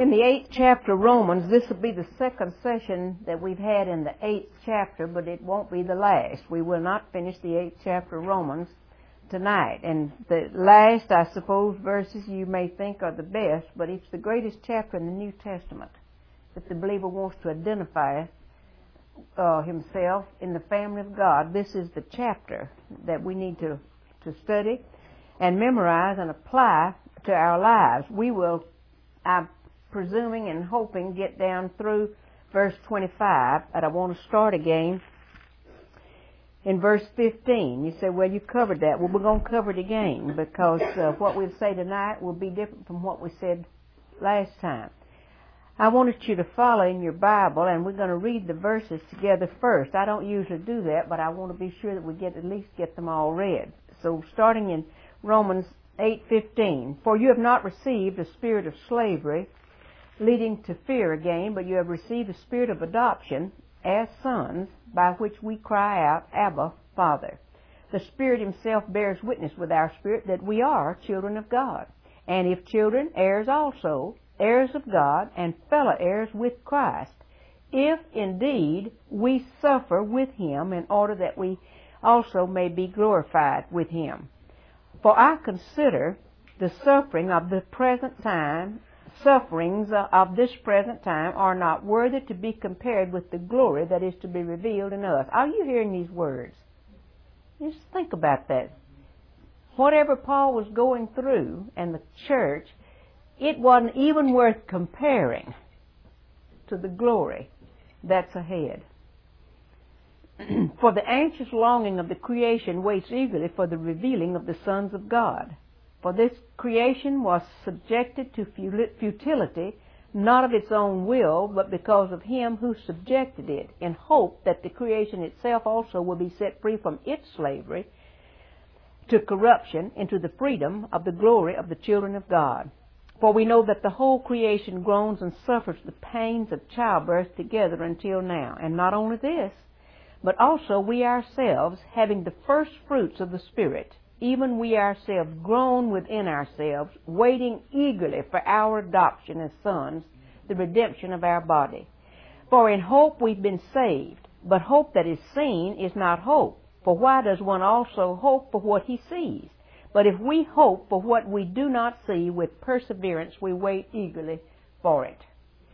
In the 8th chapter of Romans, this will be the second session that we've had in the 8th chapter, but it won't be the last. We will not finish the 8th chapter of Romans tonight. And the last, I suppose, verses you may think are the best, but it's the greatest chapter in the New Testament that the believer wants to identify himself in the family of God. This is the chapter that we need to study and memorize and apply to our lives. We will, I'm presuming and hoping, get down through verse 25, and I want to start again in verse 15. You say, well, you covered that. Well, we're going to cover it again because what we'll say tonight will be different from what we said last time. I wanted you to follow in your Bible, and we're going to read the verses together first. I don't usually do that, but I want to be sure that we at least get them all read. So starting in Romans 8:15, for you have not received a spirit of slavery leading to fear again, but you have received a spirit of adoption as sons, by which we cry out, Abba, Father. The Spirit himself bears witness with our spirit that we are children of God. And if children, heirs also, heirs of God, and fellow heirs with Christ, if indeed we suffer with him, in order that we also may be glorified with him. For I consider the sufferings of this present time are not worthy to be compared with the glory that is to be revealed in us. Are you hearing these words? Just think about that. Whatever Paul was going through and the church, it wasn't even worth comparing to the glory that's ahead. For the anxious longing of the creation waits eagerly for the revealing of the sons of God. For this creation was subjected to futility, not of its own will, but because of him who subjected it, in hope that the creation itself also will be set free from its slavery to corruption into the freedom of the glory of the children of God. For we know that the whole creation groans and suffers the pains of childbirth together until now. And not only this, but also we ourselves, having the first fruits of the Spirit, even we ourselves groan within ourselves, waiting eagerly for our adoption as sons, the redemption of our body. For in hope we've been saved, but hope that is seen is not hope. For why does one also hope for what he sees? But if we hope for what we do not see, with perseverance we wait eagerly for it.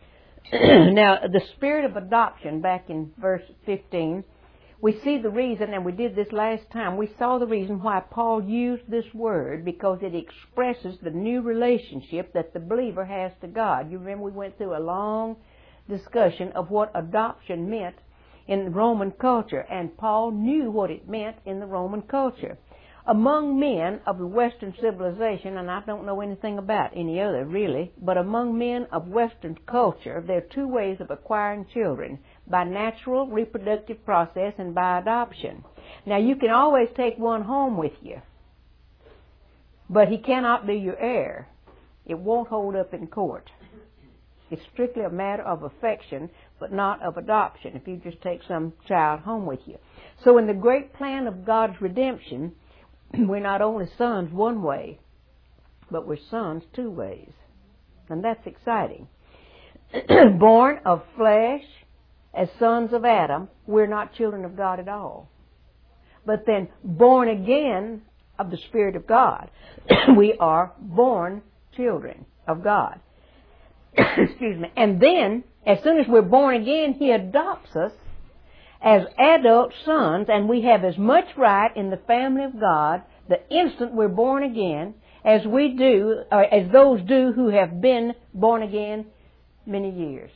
Now, the spirit of adoption, back in verse 15, we see the reason, and we did this last time, we saw the reason why Paul used this word, because it expresses the new relationship that the believer has to God. You remember we went through a long discussion of what adoption meant in the Roman culture, and Paul knew what it meant in the Roman culture. Among men of the Western civilization, and I don't know anything about any other really, but among men of Western culture, there are two ways of acquiring children: by natural reproductive process and by adoption. Now, you can always take one home with you, but he cannot be your heir. It won't hold up in court. It's strictly a matter of affection, but not of adoption, if you just take some child home with you. So in the great plan of God's redemption, we're not only sons one way, but we're sons two ways. And that's exciting. Born of flesh, as sons of Adam, we're not children of God at all. But then born again of the Spirit of God, we are born children of God. Excuse me. And then, as soon as we're born again, he adopts us as adult sons, and we have as much right in the family of God the instant we're born again as we do, or as those do who have been born again many years.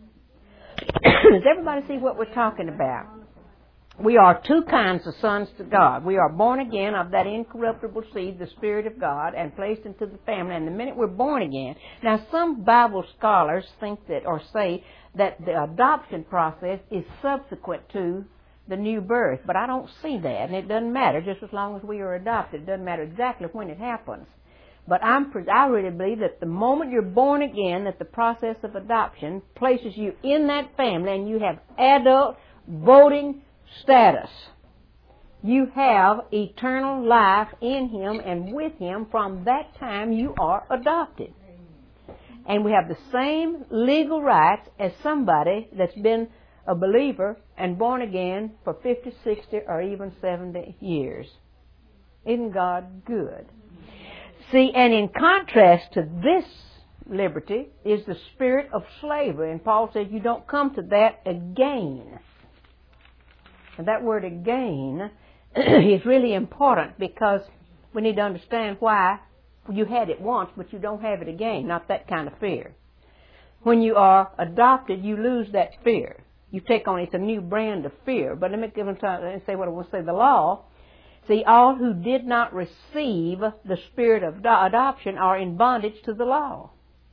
Does everybody see what we're talking about? We are two kinds of sons to God. We are born again of that incorruptible seed, the Spirit of God, and placed into the family. And the minute we're born again, now some Bible scholars think that, or say that the adoption process is subsequent to the new birth, but I don't see that, and it doesn't matter. Just as long as we are adopted, it doesn't matter exactly when it happens. But I really believe that the moment you're born again, that the process of adoption places you in that family, and you have adult voting status. You have eternal life in him and with him. From that time you are adopted. And we have the same legal rights as somebody that's been a believer and born again for 50, 60, or even 70 years. Isn't God good? See, and in contrast to this liberty is the spirit of slavery. And Paul says you don't come to that again. And that word again is really important because we need to understand why you had it once, but you don't have it again. Not that kind of fear. When you are adopted, you lose that fear. You take on, it's a new brand of fear. But let me give them time and say what I want to say. The law, see, all who did not receive the spirit of adoption are in bondage to the law.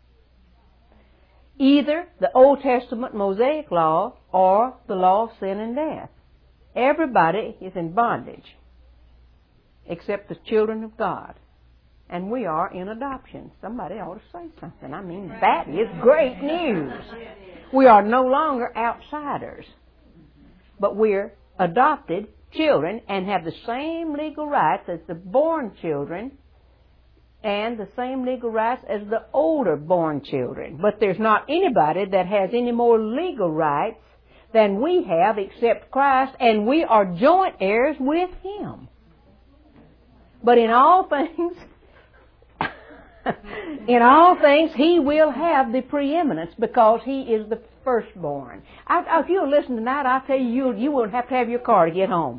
Either the Old Testament Mosaic law or the law of sin and death. Everybody is in bondage except the children of God. And we are in adoption. Somebody ought to say something. I mean, that is great news. We are no longer outsiders, but we're adopted children and have the same legal rights as the born children and the same legal rights as the older born children. But there's not anybody that has any more legal rights than we have except Christ, and we are joint heirs with Him. But in all things, He will have the preeminence because He is the firstborn. If you'll listen tonight, I'll tell you won't have to have your car to get home.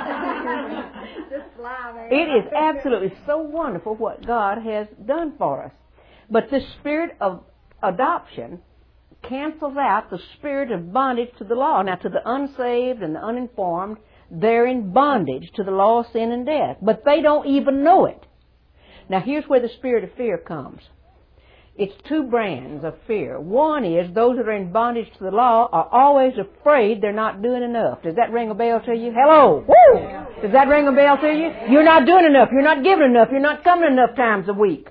It is absolutely so wonderful what God has done for us. But the spirit of adoption cancels out the spirit of bondage to the law. Now, to the unsaved and the uninformed, they're in bondage to the law of sin and death. But they don't even know it. Now, here's where the spirit of fear comes. It's two brands of fear. One is those that are in bondage to the law are always afraid they're not doing enough. Does that ring a bell to you? Hello! Woo! Does that ring a bell to you? You're not doing enough. You're not giving enough. You're not coming enough times a week.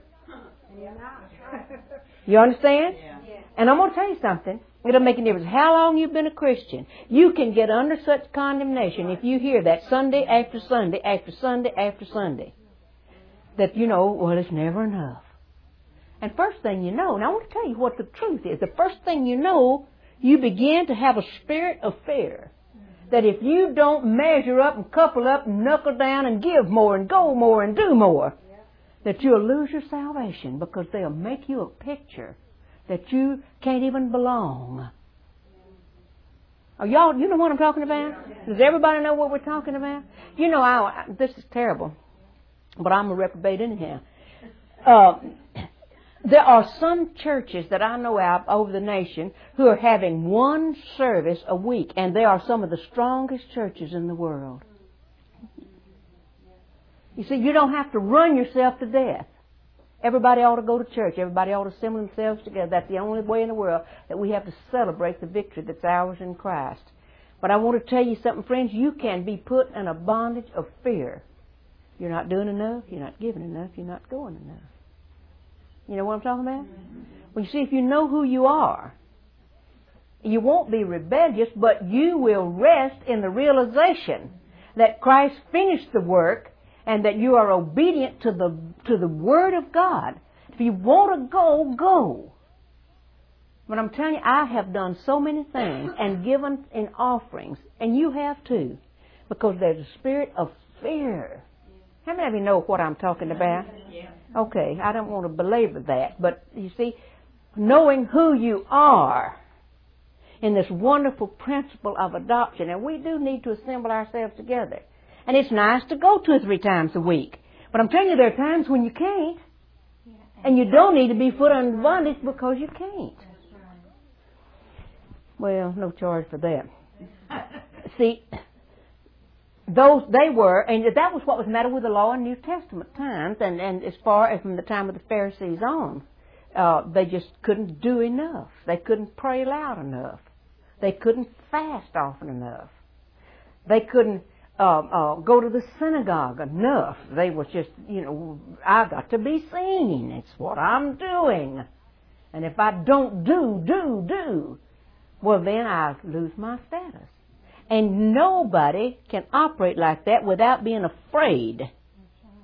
You understand? And I'm going to tell you something. It'll make a difference how long you've been a Christian. You can get under such condemnation if you hear that Sunday after Sunday after Sunday after Sunday. That you know, well, it's never enough. And first thing you know, and I want to tell you what the truth is. The first thing you know, you begin to have a spirit of fear. That if you don't measure up and couple up and knuckle down and give more and go more and do more, that you'll lose your salvation because they'll make you a picture that you can't even belong. Are y'all, you know what I'm talking about? Does everybody know what we're talking about? You know, this is terrible, but I'm a reprobate anyhow. There are some churches that I know of over the nation who are having one service a week, and they are some of the strongest churches in the world. You see, you don't have to run yourself to death. Everybody ought to go to church. Everybody ought to assemble themselves together. That's the only way in the world that we have to celebrate the victory that's ours in Christ. But I want to tell you something, friends. You can be put in a bondage of fear. You're not doing enough. You're not giving enough. You're not going enough. You know what I'm talking about? Well, you see, if you know who you are, you won't be rebellious, but you will rest in the realization that Christ finished the work and that you are obedient to the Word of God. If you want to go, go. But I'm telling you, I have done so many things and given in offerings, and you have too, because there's a spirit of fear. How many of you know what I'm talking about? Okay, I don't want to belabor that, but you see, knowing who you are in this wonderful principle of adoption, and we do need to assemble ourselves together. And it's nice to go 2 or 3 times a week. But I'm telling you, there are times when you can't. And you don't need to be put under bondage because you can't. Well, no charge for that. See, they were, and that was what was the matter with the law in New Testament times, and as far as from the time of the Pharisees on. They just couldn't do enough. They couldn't pray loud enough. They couldn't fast often enough. They couldn't go to the synagogue enough. They was just, I got to be seen. It's what I'm doing. And if I don't do, well, then I lose my status. And nobody can operate like that without being afraid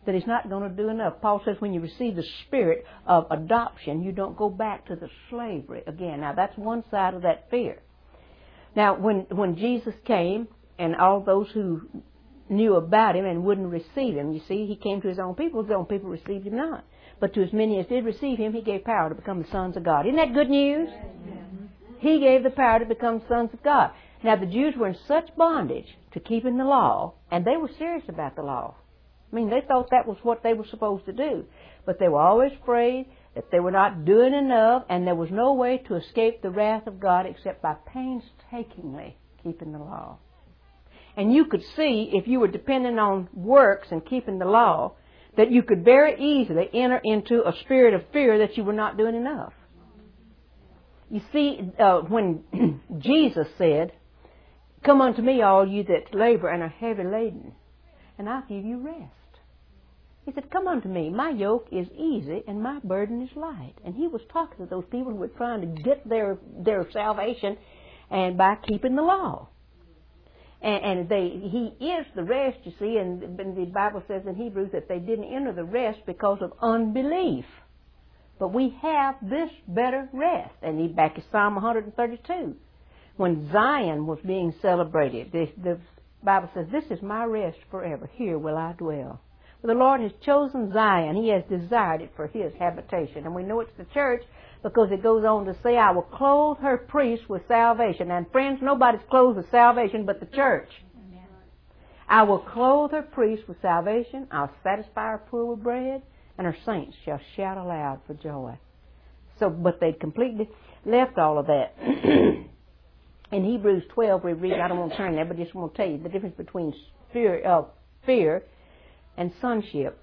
that He's not going to do enough. Paul says when you receive the spirit of adoption, you don't go back to the slavery again. Now, that's one side of that fear. Now, when Jesus came, and all those who knew about Him and wouldn't receive Him, you see, He came to His own people received Him not. But to as many as did receive Him, He gave power to become the sons of God. Isn't that good news? Amen. He gave the power to become sons of God. Now, the Jews were in such bondage to keeping the law, and they were serious about the law. I mean, they thought that was what they were supposed to do. But they were always afraid that they were not doing enough, and there was no way to escape the wrath of God except by painstakingly keeping the law. And you could see, if you were dependent on works and keeping the law, that you could very easily enter into a spirit of fear that you were not doing enough. You see, when Jesus said, "Come unto me, all you that labor and are heavy laden, and I'll give you rest." He said, "Come unto me. My yoke is easy and my burden is light." And He was talking to those people who were trying to get their salvation and by keeping the law. And He is the rest, you see, and the Bible says in Hebrews that they didn't enter the rest because of unbelief. But we have this better rest. And back in Psalm 132, when Zion was being celebrated, the Bible says, "This is my rest forever. Here will I dwell." Well, the Lord has chosen Zion. He has desired it for His habitation. And we know it's the church because it goes on to say, "I will clothe her priests with salvation." And friends, nobody's clothed with salvation but the church. Amen. "I will clothe her priests with salvation. I'll satisfy her poor with bread, and her saints shall shout aloud for joy." So, but they completely left all of that. In Hebrews 12, we read, I don't want to turn there, but just want to tell you the difference between fear and sonship.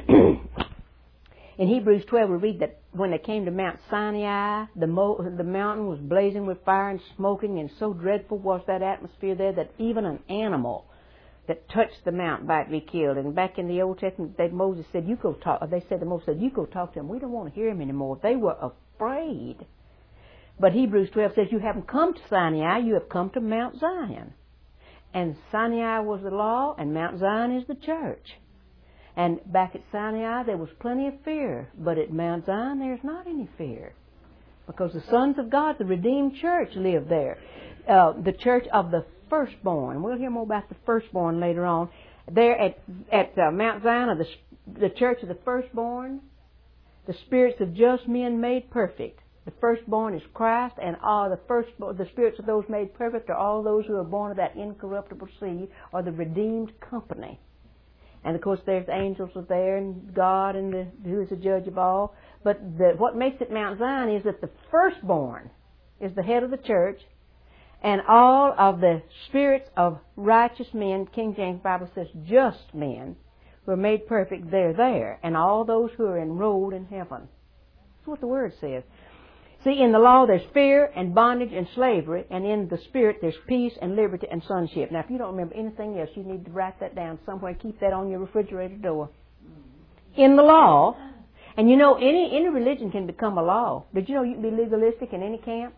In Hebrews 12, we read that when they came to Mount Sinai, the mountain was blazing with fire and smoking, and so dreadful was that atmosphere there that even an animal that touched the mountain might be killed. And back in the Old Testament, Moses said, "You go talk." They said to Moses, "You go talk to them. We don't want to hear him anymore." They were afraid. But Hebrews 12 says, "You haven't come to Sinai, you have come to Mount Zion." And Sinai was the law, and Mount Zion is the church. And back at Sinai, there was plenty of fear. But at Mount Zion, there's not any fear. Because the sons of God, the redeemed church, live there. The church of the firstborn. We'll hear more about the firstborn later on. There at Mount Zion, the church of the firstborn, the spirits of just men made perfect. The firstborn is Christ, and all the spirits of those made perfect are all those who are born of that incorruptible seed, or the redeemed company. And of course, there's angels are there, and God, and who is the judge of all. But what makes it Mount Zion is that the firstborn is the head of the church, and all of the spirits of righteous men, King James Bible says just men, who are made perfect, they're there. And all those who are enrolled in heaven. That's what the Word says. See, in the law there's fear and bondage and slavery, and in the Spirit there's peace and liberty and sonship. Now, if you don't remember anything else, you need to write that down somewhere. Keep that on your refrigerator door. In the law, and you know, any religion can become a law. Did you know you can be legalistic in any camp?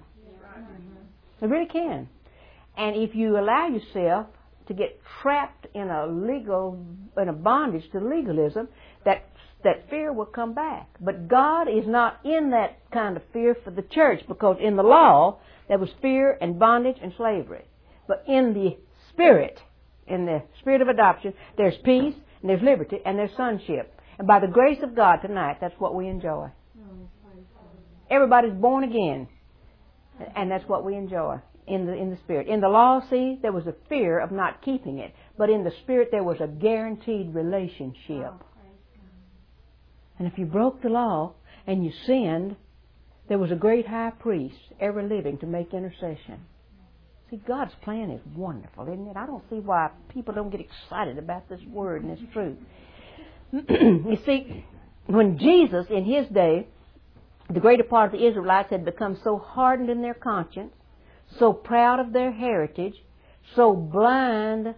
It really can. And if you allow yourself to get trapped in a bondage to legalism, that fear will come back. But God is not in that kind of fear for the church, because in the law there was fear and bondage and slavery. But in the Spirit of adoption, there's peace and there's liberty and there's sonship. And by the grace of God tonight, that's what we enjoy. Everybody's born again, and that's what we enjoy in the Spirit. In the law, see, there was a fear of not keeping it, but in the Spirit there was a guaranteed relationship. And if you broke the law and you sinned, there was a great high priest ever living to make intercession. See, God's plan is wonderful, isn't it? I don't see why people don't get excited about this Word and this truth. You see, when Jesus, in His day, the greater part of the Israelites had become so hardened in their conscience, so proud of their heritage, so blind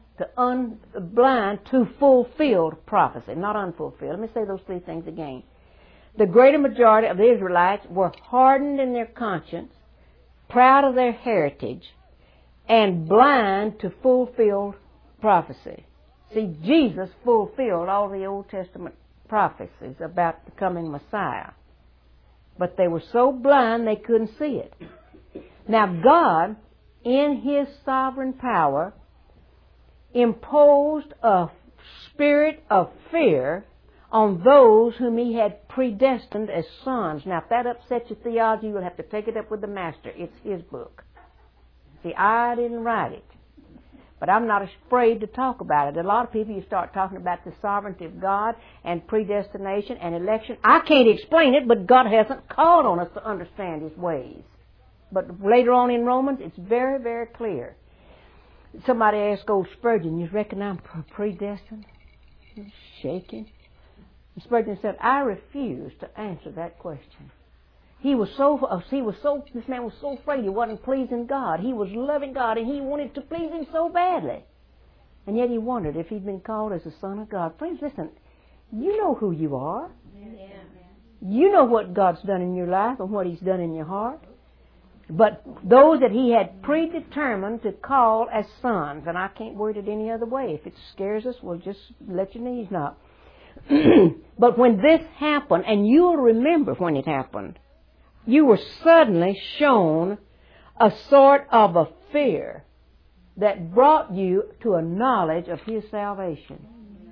to fulfilled prophecy, not unfulfilled. Let me say those three things again. The greater majority of the Israelites were hardened in their conscience, proud of their heritage, and blind to fulfilled prophecy. See, Jesus fulfilled all the Old Testament prophecies about the coming Messiah. But they were so blind they couldn't see it. Now God, in His sovereign power, imposed a spirit of fear on those whom He had predestined as sons. Now, if that upsets your theology, you'll have to take it up with the Master. It's His book. See, I didn't write it. But I'm not afraid to talk about it. A lot of people, you start talking about the sovereignty of God and predestination and election. I can't explain it, but God hasn't called on us to understand His ways. But later on in Romans, it's very, very clear. Somebody asked old Spurgeon, you reckon I'm predestined? He's shaking. And Spurgeon said, I refuse to answer that question. This man was so afraid he wasn't pleasing God. He was loving God and he wanted to please Him so badly. And yet he wondered if he'd been called as a son of God. Friends, listen, you know who you are. Yeah. You know what God's done in your life and what He's done in your heart. But those that He had predetermined to call as sons, and I can't word it any other way. If it scares us, we'll just let your knees knock. But when this happened, and you'll remember when it happened, you were suddenly shown a sort of a fear that brought you to a knowledge of His salvation.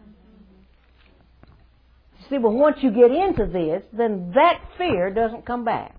See, well, once you get into this, then that fear doesn't come back.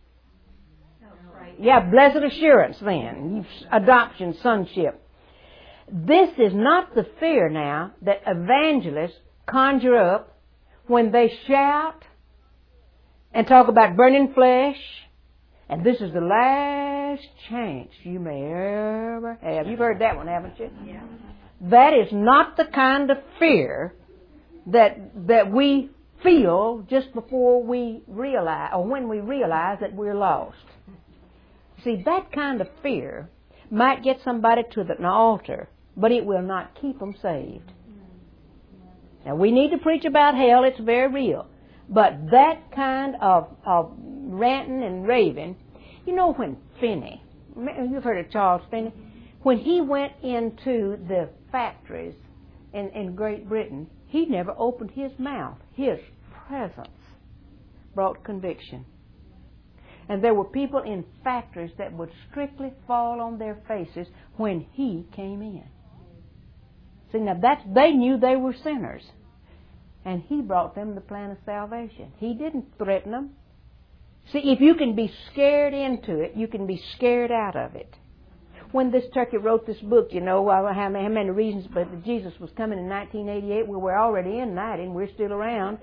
Yeah, blessed assurance then, adoption, sonship. This is not the fear now that evangelists conjure up when they shout and talk about burning flesh, and this is the last chance you may ever have. You've heard that one, haven't you? Yeah. That is not the kind of fear that we feel just before we realize, or when we realize that we're lost. See, that kind of fear might get somebody to an altar, but it will not keep them saved. Now, we need to preach about hell. It's very real. But that kind of ranting and raving, you know when Finney, you've heard of Charles Finney, when he went into the factories in Great Britain, he never opened his mouth. His presence brought conviction. And there were people in factories that would strictly fall on their faces when he came in. See, now they knew they were sinners. And he brought them the plan of salvation. He didn't threaten them. See, if you can be scared into it, you can be scared out of it. When this turkey wrote this book, you know, how many reasons, but Jesus was coming in 1988. Well, we're already in 90 and we're still around.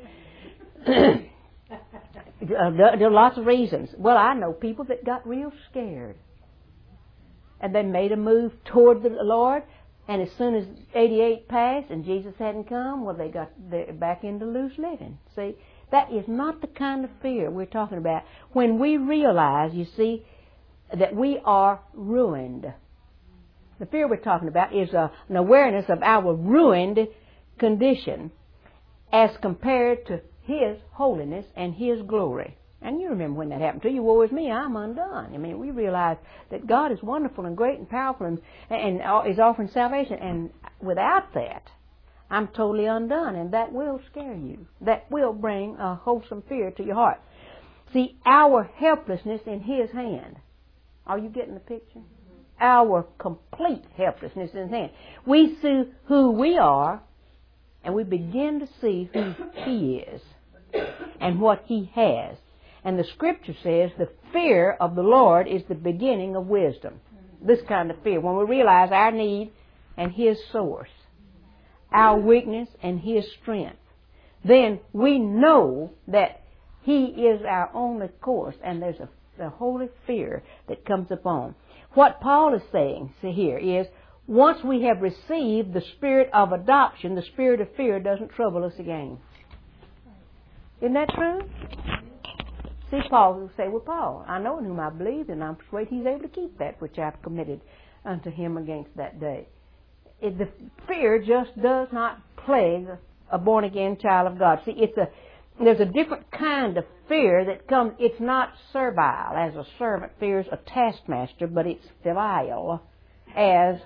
There are lots of reasons. Well, I know people that got real scared. And they made a move toward the Lord. And as soon as 88 passed and Jesus hadn't come, well, they got back into loose living. See, that is not the kind of fear we're talking about. When we realize, you see, that we are ruined. The fear we're talking about is an awareness of our ruined condition as compared to His holiness and His glory. And you remember when that happened to you. Woe is me, I'm undone. I mean, we realize that God is wonderful and great and powerful and is offering salvation. And without that, I'm totally undone. And that will scare you. That will bring a wholesome fear to your heart. See, our helplessness in His hand. Are you getting the picture? Our complete helplessness in His hand. We see who we are, and we begin to see who He is and what He has. And the Scripture says the fear of the Lord is the beginning of wisdom. This kind of fear. When we realize our need and His source, our weakness and His strength, then we know that He is our only course, and there's a holy fear that comes upon. What Paul is saying here is, once we have received the spirit of adoption, the spirit of fear doesn't trouble us again. Isn't that true? See, Paul will say, well, Paul, I know in whom I believe, and I'm persuaded He's able to keep that which I've committed unto Him against that day. The fear just does not plague a born-again child of God. See, there's a different kind of fear that comes. It's not servile, as a servant fears a taskmaster, but it's filial, as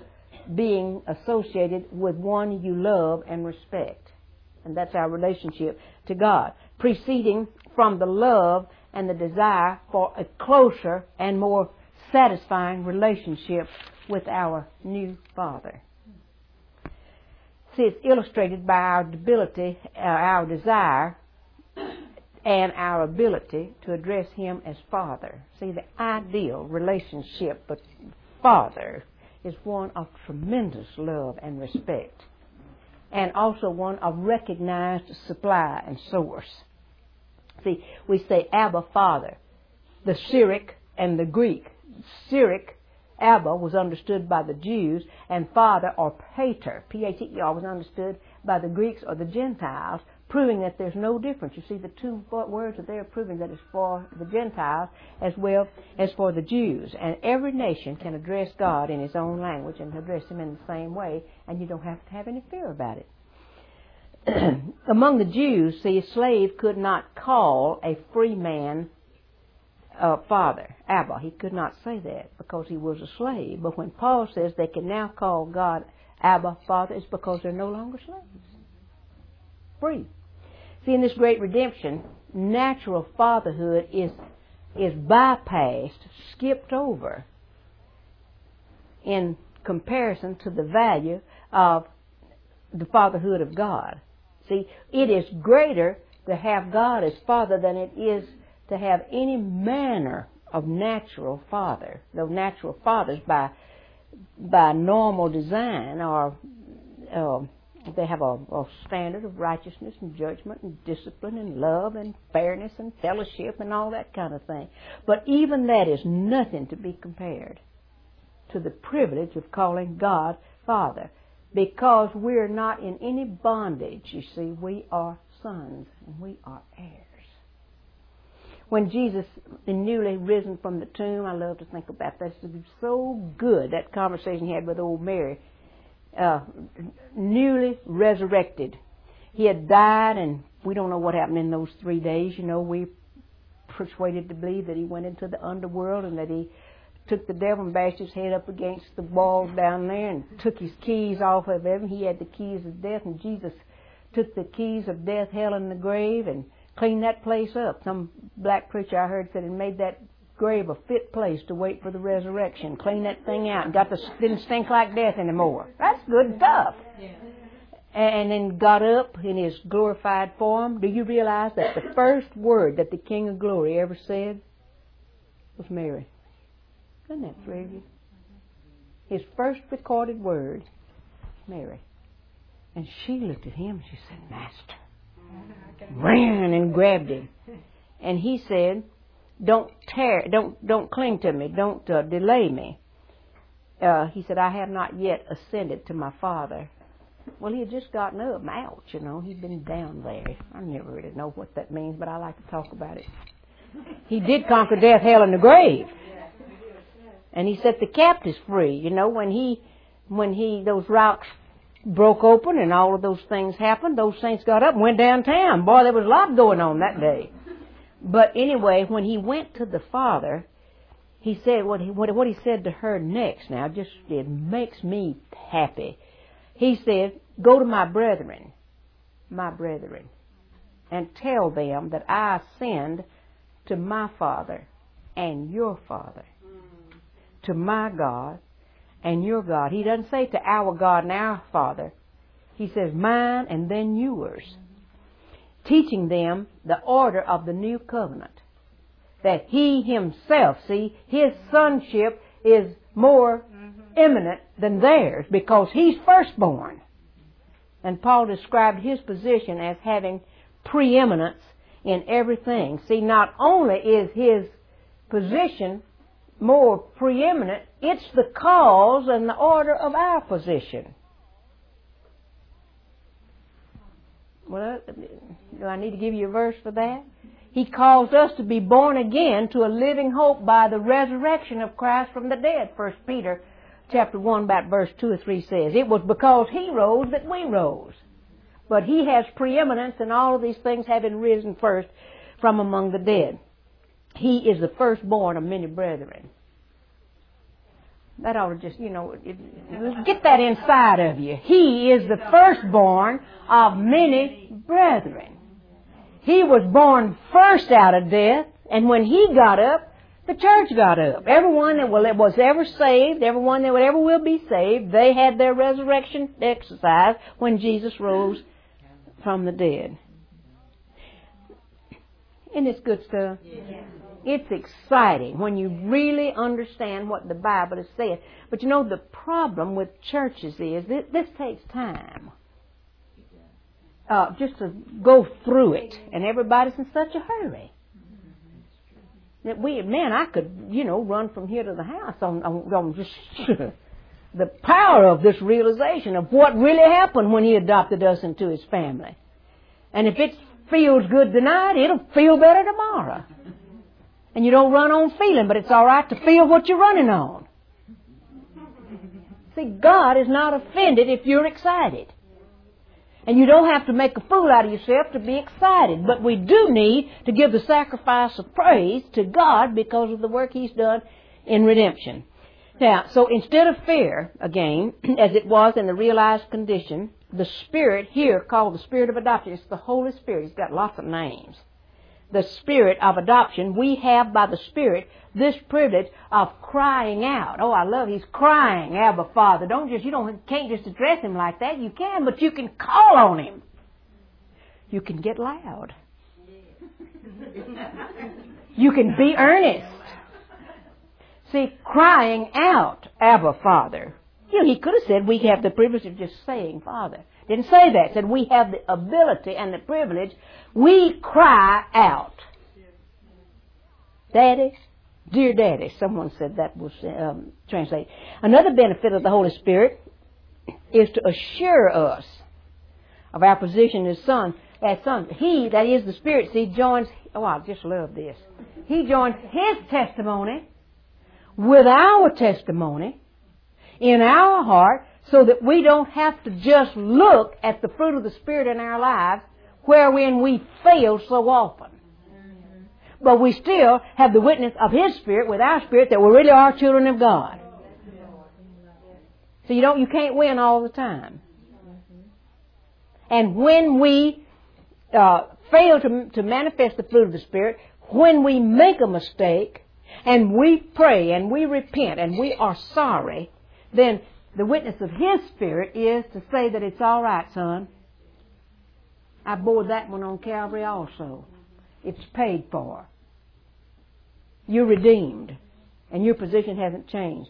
being associated with one you love and respect. And that's our relationship to God, proceeding from the love and the desire for a closer and more satisfying relationship with our new Father. See, it's illustrated by our ability, our desire, and our ability to address Him as Father. See, the ideal relationship with Father is one of tremendous love and respect, and also one of recognized supply and source. See, we say Abba, Father. The Syriac and the Greek. Syriac, Abba, was understood by the Jews, and Father, or Pater, P-A-T-E-R, was understood by the Greeks or the Gentiles, proving that there's no difference. You see, the two words are there proving that it's for the Gentiles as well as for the Jews. And every nation can address God in His own language and address Him in the same way, and you don't have to have any fear about it. Among the Jews, see, a slave could not call a free man Father, Abba. He could not say that because he was a slave. But when Paul says they can now call God Abba, Father, it's because they're no longer slaves. Free. See, in this great redemption, natural fatherhood is bypassed, skipped over in comparison to the value of the fatherhood of God. See, it is greater to have God as Father than it is to have any manner of natural father. Though natural fathers by normal design are they have a standard of righteousness and judgment and discipline and love and fairness and fellowship and all that kind of thing. But even that is nothing to be compared to the privilege of calling God Father, because we're not in any bondage. You see, we are sons and we are heirs. When Jesus, newly risen from the tomb, I love to think about that. It's so good, that conversation he had with old Mary. Newly resurrected. He had died, and we don't know what happened in those 3 days. You know, we're persuaded to believe that he went into the underworld and that he took the devil and bashed his head up against the walls down there and took his keys off of him. He had the keys of death, and Jesus took the keys of death, hell, and the grave and cleaned that place up. Some black preacher I heard said it made that grave a fit place to wait for the resurrection. Clean that thing out and didn't stink like death anymore. That's good stuff. Yeah. And then got up in his glorified form. Do you realize that the first word that the King of Glory ever said was Mary? Doesn't that thrill you? His first recorded word, Mary. And she looked at him and she said, Master. Ran and grabbed him. And he said, don't cling to me, don't delay me. He said, I have not yet ascended to my Father. Well, he had just gotten up. Ouch, you know, he'd been down there. I never really know what that means, but I like to talk about it. He did conquer death, hell, and the grave. And he set the captives free. You know, when those rocks broke open and all of those things happened, those saints got up and went downtown. Boy, there was a lot going on that day. But anyway, when he went to the Father, he said what he said to her next. Now, it makes me happy. He said, "Go to my brethren, and tell them that I ascend to my Father and your Father, to my God and your God." He doesn't say to our God and our Father. He says mine and then yours. Teaching them the order of the new covenant. That he himself, see, his sonship is more eminent than theirs because he's firstborn. And Paul described his position as having preeminence in everything. See, not only is his position more preeminent, it's the cause and the order of our position. Well, do I need to give you a verse for that? He caused us to be born again to a living hope by the resurrection of Christ from the dead. 1 Peter chapter 1, about verse 2 or 3 says, it was because he rose that we rose. But he has preeminence in all of these things, having risen first from among the dead. He is the firstborn of many brethren. That ought to just, get that inside of you. He is the firstborn of many brethren. He was born first out of death, and when He got up, the church got up. Everyone that was ever saved, everyone that ever will be saved, they had their resurrection exercise when Jesus rose from the dead. Isn't this good stuff? Yeah. It's exciting when you really understand what the Bible is saying. But the problem with churches is this takes time. Just to go through it. And everybody's in such a hurry. That I could, run from here to the house on just the power of this realization of what really happened when He adopted us into His family. And if it feels good tonight, it'll feel better tomorrow. And you don't run on feeling, but it's all right to feel what you're running on. See, God is not offended if you're excited. And you don't have to make a fool out of yourself to be excited. But we do need to give the sacrifice of praise to God because of the work He's done in redemption. Now, so instead of fear, again, as it was in the realized condition, the Spirit here called the Spirit of adoption, it's the Holy Spirit. He's got lots of names. The Spirit of adoption, we have by the Spirit this privilege of crying out. Oh, I love He's crying, Abba, Father. Can't just address Him like that. You can, but you can call on Him. You can get loud. You can be earnest. See, crying out, Abba, Father. He could have said we have the privilege of just saying Father. Didn't say that. Said we have the ability and the privilege. We cry out. Daddy, dear Daddy. Someone said that was translated. Another benefit of the Holy Spirit is to assure us of our position as sons. He, that is the Spirit, joins. Oh, I just love this. He joins His testimony with our testimony in our heart, so that we don't have to just look at the fruit of the Spirit in our lives, wherein we fail so often. But we still have the witness of His Spirit with our spirit that we really are children of God. So you can't win all the time. And when we fail to manifest the fruit of the Spirit, when we make a mistake, and we pray and we repent and we are sorry, then the witness of His Spirit is to say that it's all right, son. I bore that one on Calvary also. It's paid for. You're redeemed. And your position hasn't changed.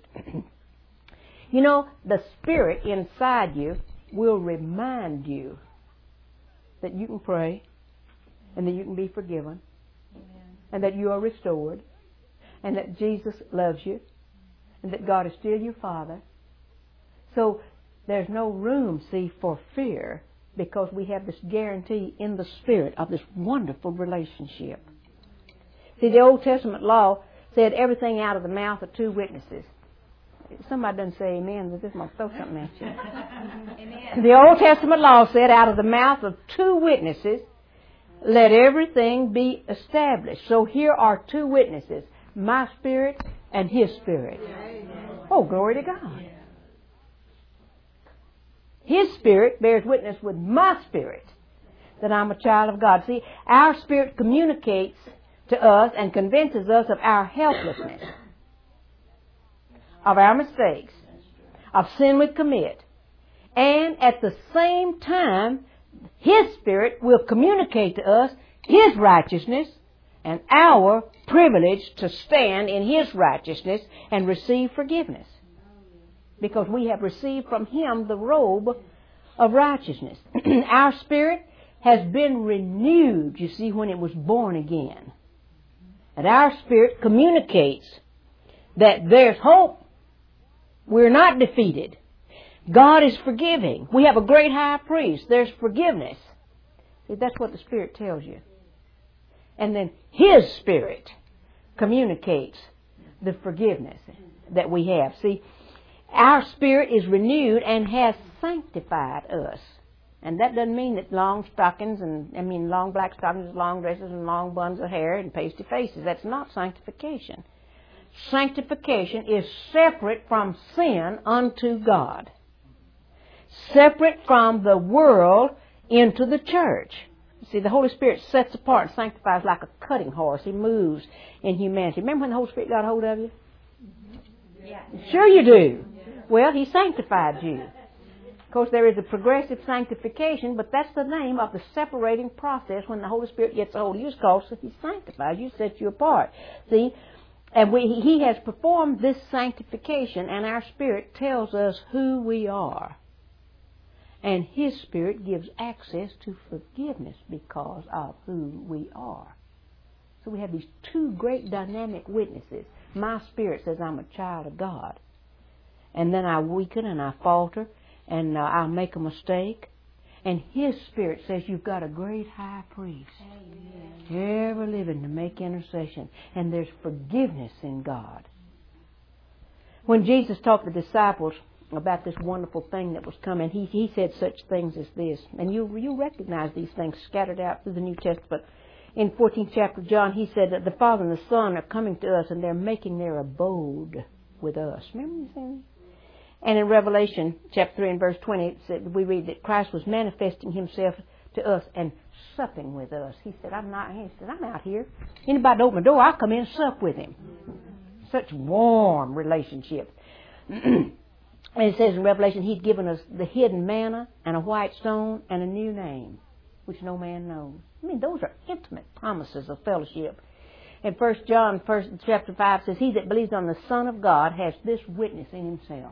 The Spirit inside you will remind you that you can pray and that you can be forgiven. Amen. And that you are restored. And that Jesus loves you. And that God is still your Father. So there's no room, for fear, because we have this guarantee in the Spirit of this wonderful relationship. See, the Old Testament law said everything out of the mouth of two witnesses. Somebody doesn't say amen, but this might throw something at you. Amen. The Old Testament law said out of the mouth of two witnesses, let everything be established. So here are two witnesses, my Spirit and His Spirit. Oh, glory to God. His Spirit bears witness with my spirit that I'm a child of God. See, our spirit communicates to us and convinces us of our helplessness, of our mistakes, of sin we commit. And at the same time, His Spirit will communicate to us His righteousness and our privilege to stand in His righteousness and receive forgiveness. Because we have received from Him the robe of righteousness. Our spirit has been renewed, you see, when it was born again. And our spirit communicates that there's hope. We're not defeated. God is forgiving. We have a great high priest. There's forgiveness. See, that's what the Spirit tells you. And then His Spirit communicates the forgiveness that we have. See, our spirit is renewed and has sanctified us. And that doesn't mean that long black stockings, long dresses, and long buns of hair and pasty faces. That's not sanctification. sanctification is separate from sin unto God. Separate from the world into the church. See, the Holy Spirit sets apart and sanctifies like a cutting horse. He moves in humanity. Remember when the Holy Spirit got a hold of you? Yeah. Sure you do. Well, He sanctified you. Of course, there is a progressive sanctification, but that's the name of the separating process when the Holy Spirit gets a hold of you. It's called He sanctifies you, sets you apart. See? And He has performed this sanctification, and our Spirit tells us who we are. And His Spirit gives access to forgiveness because of who we are. So we have these two great dynamic witnesses. My spirit says I'm a child of God. And then I weaken and I falter and I'll make a mistake. And His Spirit says you've got a great high priest. Amen. Ever living to make intercession. And there's forgiveness in God. When Jesus taught the disciples about this wonderful thing that was coming, He said such things as this. And you recognize these things scattered out through the New Testament. In 14th chapter of John, He said that the Father and the Son are coming to us and they're making their abode with us. Remember He said? And in Revelation chapter 3 and verse 20, it said, we read that Christ was manifesting Himself to us and supping with us. He said, I'm out here. Anybody open the door, I'll come in and sup with Him. Such warm relationship. And it says in Revelation, He's given us the hidden manna and a white stone and a new name, which no man knows. I mean, those are intimate promises of fellowship. And 1 John chapter 5 says, He that believes on the Son of God has this witness in himself.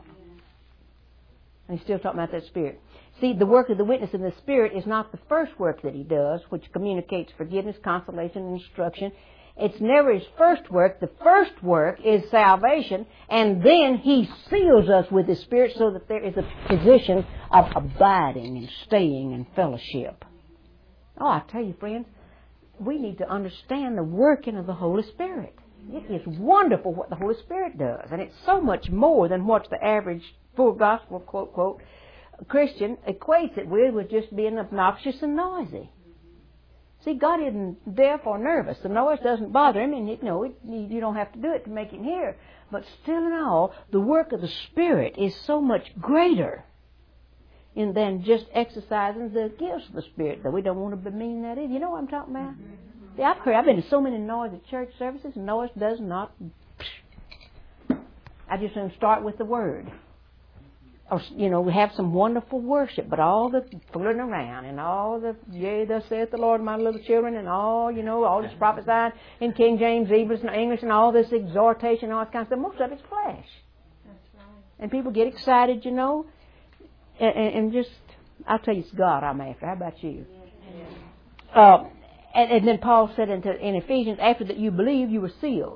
And he's still talking about that Spirit. See, the work of the witness in the Spirit is not the first work that He does, which communicates forgiveness, consolation, and instruction. It's never His first work. The first work is salvation, and then He seals us with His Spirit so that there is a position of abiding and staying in fellowship. Oh, I tell you, friends, we need to understand the working of the Holy Spirit. It is wonderful what the Holy Spirit does, and it's so much more than what the average full gospel, quote, quote, Christian equates it with just being obnoxious and noisy. See, God isn't deaf or nervous. The noise doesn't bother Him, and you don't have to do it to make Him hear. But still in all, the work of the Spirit is so much greater than just exercising the gifts of the Spirit. Though we don't want to bemean that either. You know what I'm talking about? See, I've been to so many noisy church services, and noise does not. I just want to start with the Word. Or, we have some wonderful worship, but all the fooling around and all the, yea, thus saith the Lord, my little children, and all, all this prophesying in King James, English, and all this exhortation, all that kind of stuff. Most of it's flesh. That's right. And people get excited, and just, I'll tell you, it's God I'm after. How about you? Yeah. And then Paul said in Ephesians, after that you believe, you were sealed.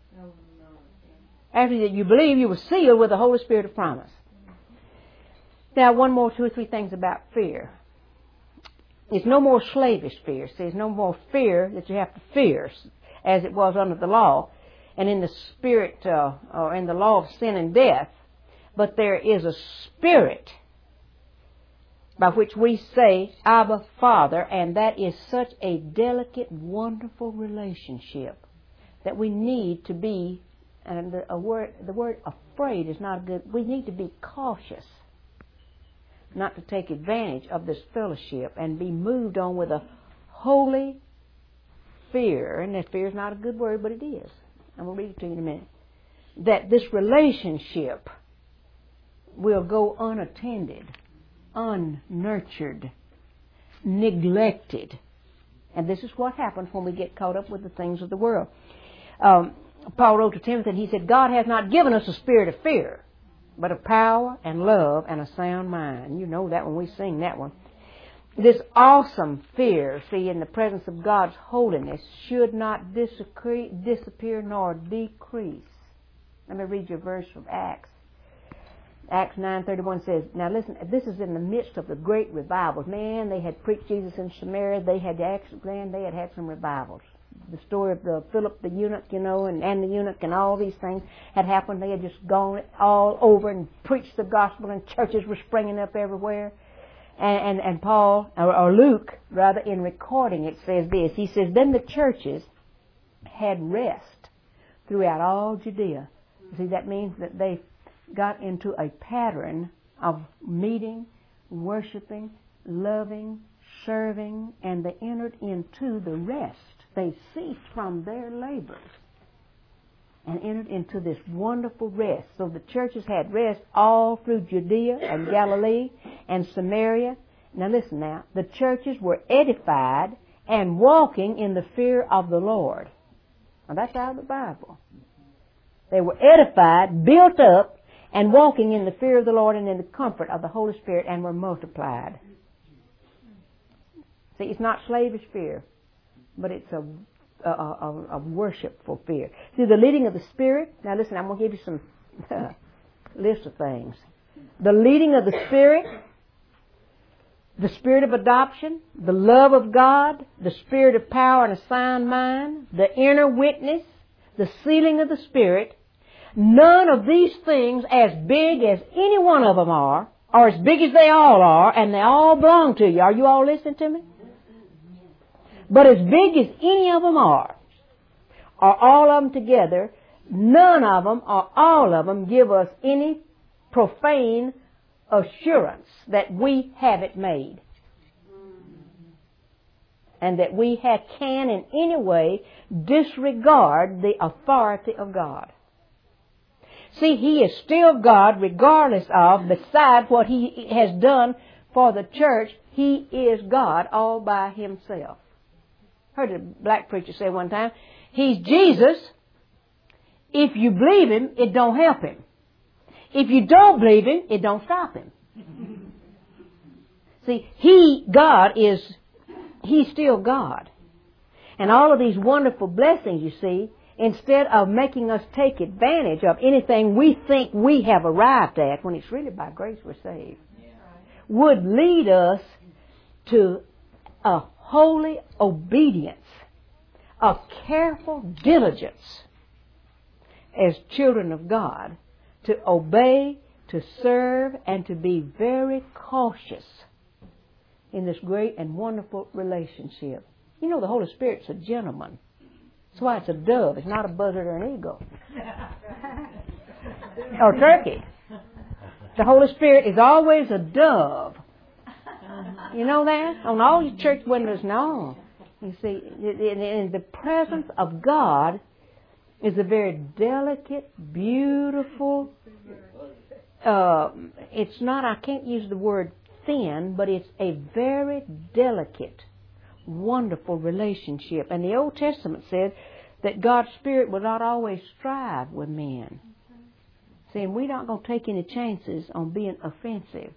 After that you believe, you were sealed with the Holy Spirit of promise. Now, two or three things about fear. It's no more slavish fear. See, it's no more fear that you have to fear, as it was under the law, and in the spirit, or in the law of sin and death. But there is a spirit by which we say, Abba, Father, and that is such a delicate, wonderful relationship that we need to be, and the word afraid is not good. We need to be cautious not to take advantage of this fellowship and be moved on with a holy fear. And that fear is not a good word, but it is. I'm going to read it to you in a minute. That this relationship will go unattended, unnurtured, neglected. And this is what happens when we get caught up with the things of the world. Paul wrote to Timothy and he said, God hath not given us a spirit of fear, but of power and love and a sound mind. You know that when we sing that one. This awesome fear, see, in the presence of God's holiness, should not disappear nor decrease. Let me read you a verse from Acts. Acts 9:31 says, now listen, this is in the midst of the great revivals. Man, they had preached Jesus in Samaria. They had had some revivals. The story of the Philip the eunuch, and the eunuch and all these things had happened. They had just gone all over and preached the gospel, and churches were springing up everywhere. And Paul, or Luke, rather, in recording it says this. He says, then the churches had rest throughout all Judea. See, that means that they got into a pattern of meeting, worshiping, loving, serving, and they entered into the rest. They ceased from their labors and entered into this wonderful rest. So the churches had rest all through Judea and Galilee and Samaria. Now listen now. The churches were edified and walking in the fear of the Lord. Now that's out of the Bible. They were edified, built up, and walking in the fear of the Lord and in the comfort of the Holy Spirit, and were multiplied. See, it's not slavish fear, but it's a worshipful fear. See, the leading of the Spirit. Now listen, I'm going to give you some list of things. The leading of the Spirit, the Spirit of adoption, the love of God, the Spirit of power and a sound mind, the inner witness, the sealing of the Spirit. None of these things, as big as any one of them are, or as big as they all are, and they all belong to you. Are you all listening to me? But as big as any of them are, or all of them together, none of them or all of them give us any profane assurance that we have it made. And that we can in any way disregard the authority of God. See, He is still God regardless of, besides what He has done for the church, He is God all by Himself. Heard a black preacher say one time, He's Jesus. If you believe Him, it don't help Him. If you don't believe Him, it don't stop Him. See, He's still God. And all of these wonderful blessings, you see, instead of making us take advantage of anything we think we have arrived at, when it's really by grace we're saved, would lead us to a holy obedience, a careful diligence as children of God, to obey, to serve, and to be very cautious in this great and wonderful relationship. You know, the Holy Spirit's a gentleman. That's why it's a dove. It's not a buzzard or an eagle. Or turkey. The Holy Spirit is always a dove. You know that? On all your church windows, no. You see, in the presence of God is a very delicate, beautiful, it's not, I can't use the word thin, but it's a very delicate, wonderful relationship. And the Old Testament said that God's Spirit will not always strive with men. Saying we're not going to take any chances on being offensive.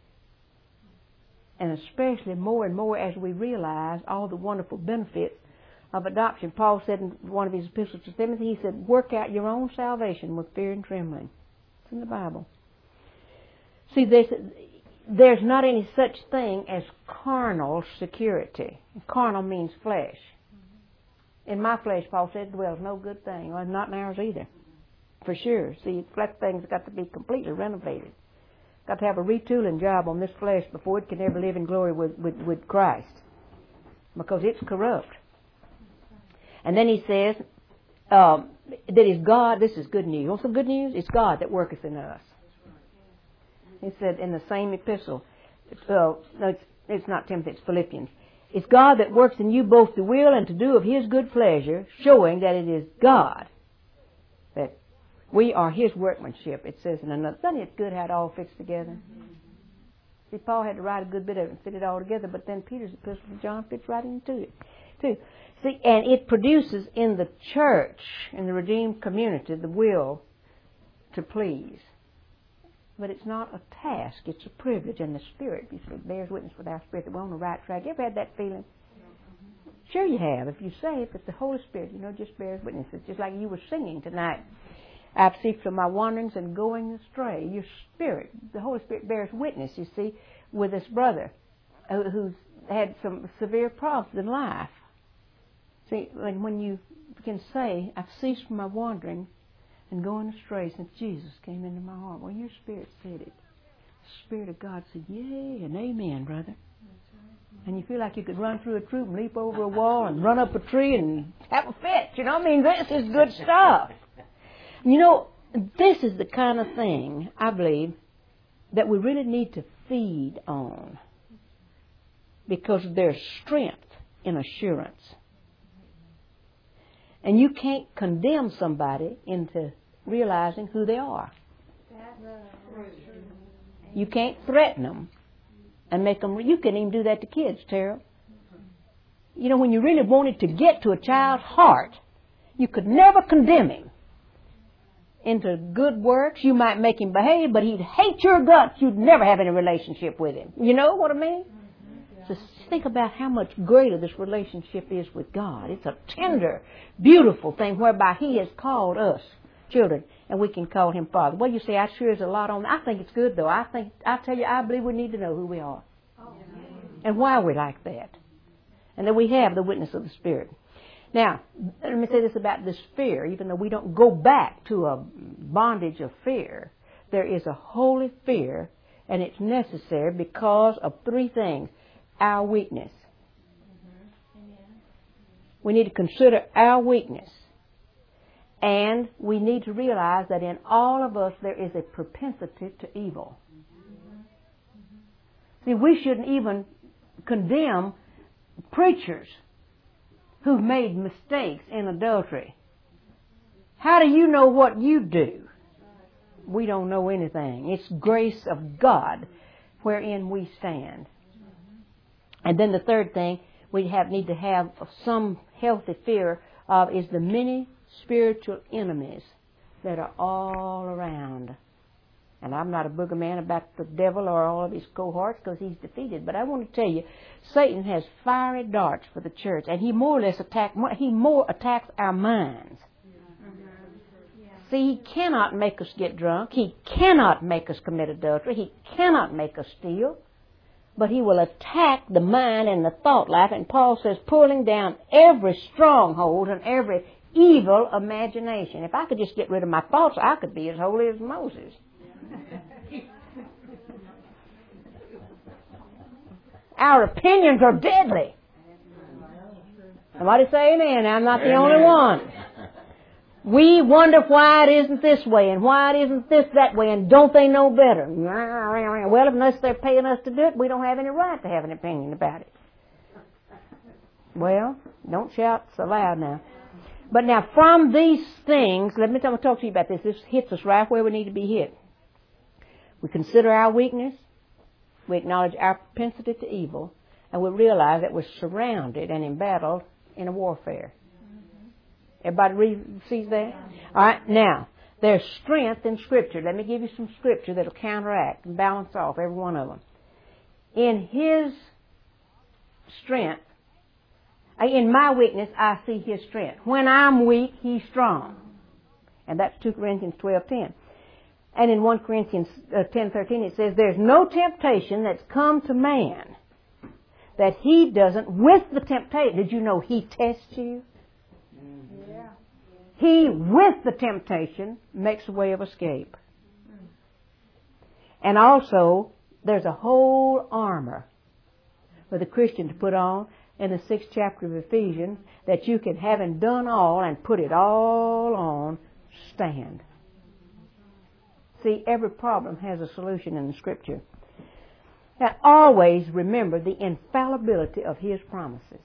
And especially more and more as we realize all the wonderful benefits of adoption. Paul said in one of his epistles to Timothy, he said, work out your own salvation with fear and trembling. It's in the Bible. See, there's not any such thing as carnal security. Carnal means flesh. In my flesh, Paul said, dwells no good thing. Well, not in ours either. For sure. See, flesh things have got to be completely renovated. Got to have a retooling job on this flesh before it can ever live in glory with Christ. Because it's corrupt. And then he says, that is God, this is good news. You want some good news? It's God that worketh in us. He said in the same epistle, no, it's not Timothy, it's Philippians. It's God that works in you both to will and to do of His good pleasure, showing that it is God, that we are His workmanship, it says in another. Doesn't it good how it all fits together? Mm-hmm. See, Paul had to write a good bit of it and fit it all together, but then Peter's epistle to John fits right into it, too. See, and it produces in the church, in the redeemed community, the will to please. But it's not a task, it's a privilege, and the Spirit, you see, bears witness with our spirit that we're on the right track. You ever had that feeling? Sure you have. If you say it, but the Holy Spirit, just bears witness. It's just like you were singing tonight. I've ceased from my wanderings and going astray. Your spirit, the Holy Spirit bears witness, you see, with this brother who's had some severe problems in life. See, when you can say, I've ceased from my wandering and going astray since Jesus came into my heart. Well, your spirit said it. The Spirit of God said, yay and amen, brother. And you feel like you could run through a troop and leap over a wall and run up a tree and have a fit. This is good stuff. You know, this is the kind of thing, I believe, that we really need to feed on, because there's strength in assurance. And you can't condemn somebody into realizing who they are. You can't threaten them and make them. You can even do that to kids, Terrell. You know, when you really wanted to get to a child's heart, you could never condemn him into good works. You might make him behave, but he'd hate your guts. You'd never have any relationship with him. You know what I mean? So think about how much greater this relationship is with God. It's a tender, beautiful thing whereby He has called us children, and we can call Him Father. Well, you say, I sure is a lot on. I think it's good, though. I tell you, I believe we need to know who we are and why we're like that, and that we have the witness of the Spirit. Now, let me say this about this fear. Even though we don't go back to a bondage of fear, there is a holy fear, and it's necessary because of three things. Our weakness. We need to consider our weakness. And we need to realize that in all of us there is a propensity to evil. See, we shouldn't even condemn preachers who've made mistakes in adultery. How do you know what you do? We don't know anything. It's grace of God wherein we stand. And then the third thing we need to have some healthy fear of is the many spiritual enemies that are all around. And I'm not a boogeyman about the devil or all of his cohorts, because he's defeated. But I want to tell you, Satan has fiery darts for the church, and he more attacks our minds. See, he cannot make us get drunk. He cannot make us commit adultery. He cannot make us steal. But he will attack the mind and the thought life. And Paul says, pulling down every stronghold and every evil imagination. If I could just get rid of my thoughts, I could be as holy as Moses. Our opinions are deadly. Somebody say amen. I'm not the only one. We wonder why it isn't this way and why it isn't that way, and don't they know better? Well, unless they're paying us to do it, we don't have any right to have an opinion about it. Well, don't shout so loud now. But now, from these things, let me talk to you about this. This hits us right where we need to be hit. We consider our weakness, we acknowledge our propensity to evil, and we realize that we're surrounded and embattled in a warfare. Everybody sees that? All right, now, there's strength in Scripture. Let me give you some Scripture that will counteract and balance off every one of them. In His strength, in my weakness, I see His strength. When I'm weak, He's strong. And that's 2 Corinthians 12:10. And in 1 Corinthians 10:13 it says, there's no temptation that's come to man that he doesn't, with the temptation. Did you know He tests you? Yeah. He, with the temptation, makes a way of escape. And also, there's a whole armor for the Christian to put on in the 6th chapter of Ephesians, that you can, having done all and put it all on, stand. See, every problem has a solution in the Scripture. Now, always remember the infallibility of His promises.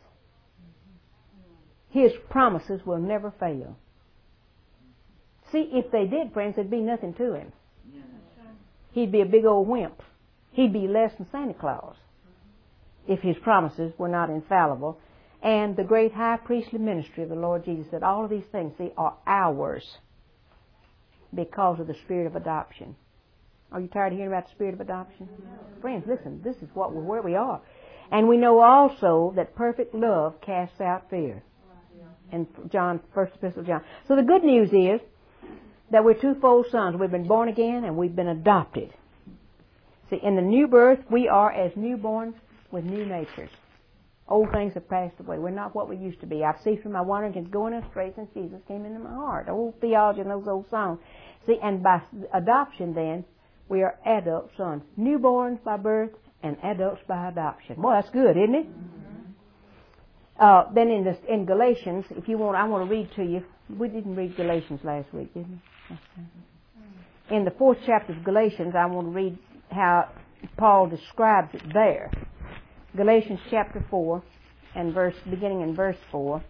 His promises will never fail. See, if they did, friends, there'd be nothing to Him. He'd be a big old wimp. He'd be less than Santa Claus if His promises were not infallible. And the great high priestly ministry of the Lord Jesus said all of these things, see, are ours because of the spirit of adoption. Are you tired of hearing about the spirit of adoption? No. Friends, listen, this is where we are. And we know also that perfect love casts out fear. In John, 1st Epistle of John. So the good news is that we're twofold sons. We've been born again and we've been adopted. See, in the new birth, we are as newborns with new natures. Old things have passed away. We're not what we used to be. I've ceased from my wandering and going astray since Jesus came into my heart. Old theology and those old songs. See, and by adoption then, we are adult sons. Newborns by birth and adults by adoption. Boy, that's good, isn't it? Then in Galatians, if you want, I want to read to you We didn't read Galatians last week, did we? Okay. In the 4th chapter of Galatians, I want to read how Paul describes it there. Galatians chapter 4, and beginning in verse 4.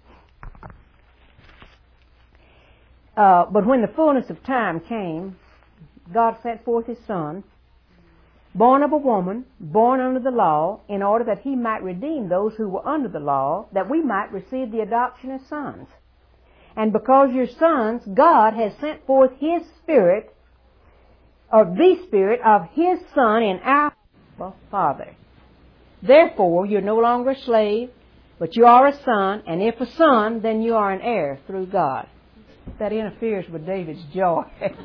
But when the fullness of time came, God sent forth His Son, born of a woman, born under the law, in order that He might redeem those who were under the law, that we might receive the adoption as sons. And because you're sons, God has sent forth His Spirit, or the Spirit of His Son in our Father. Therefore, you're no longer a slave, but you are a son, and if a son, then you are an heir through God. That interferes with David's joy.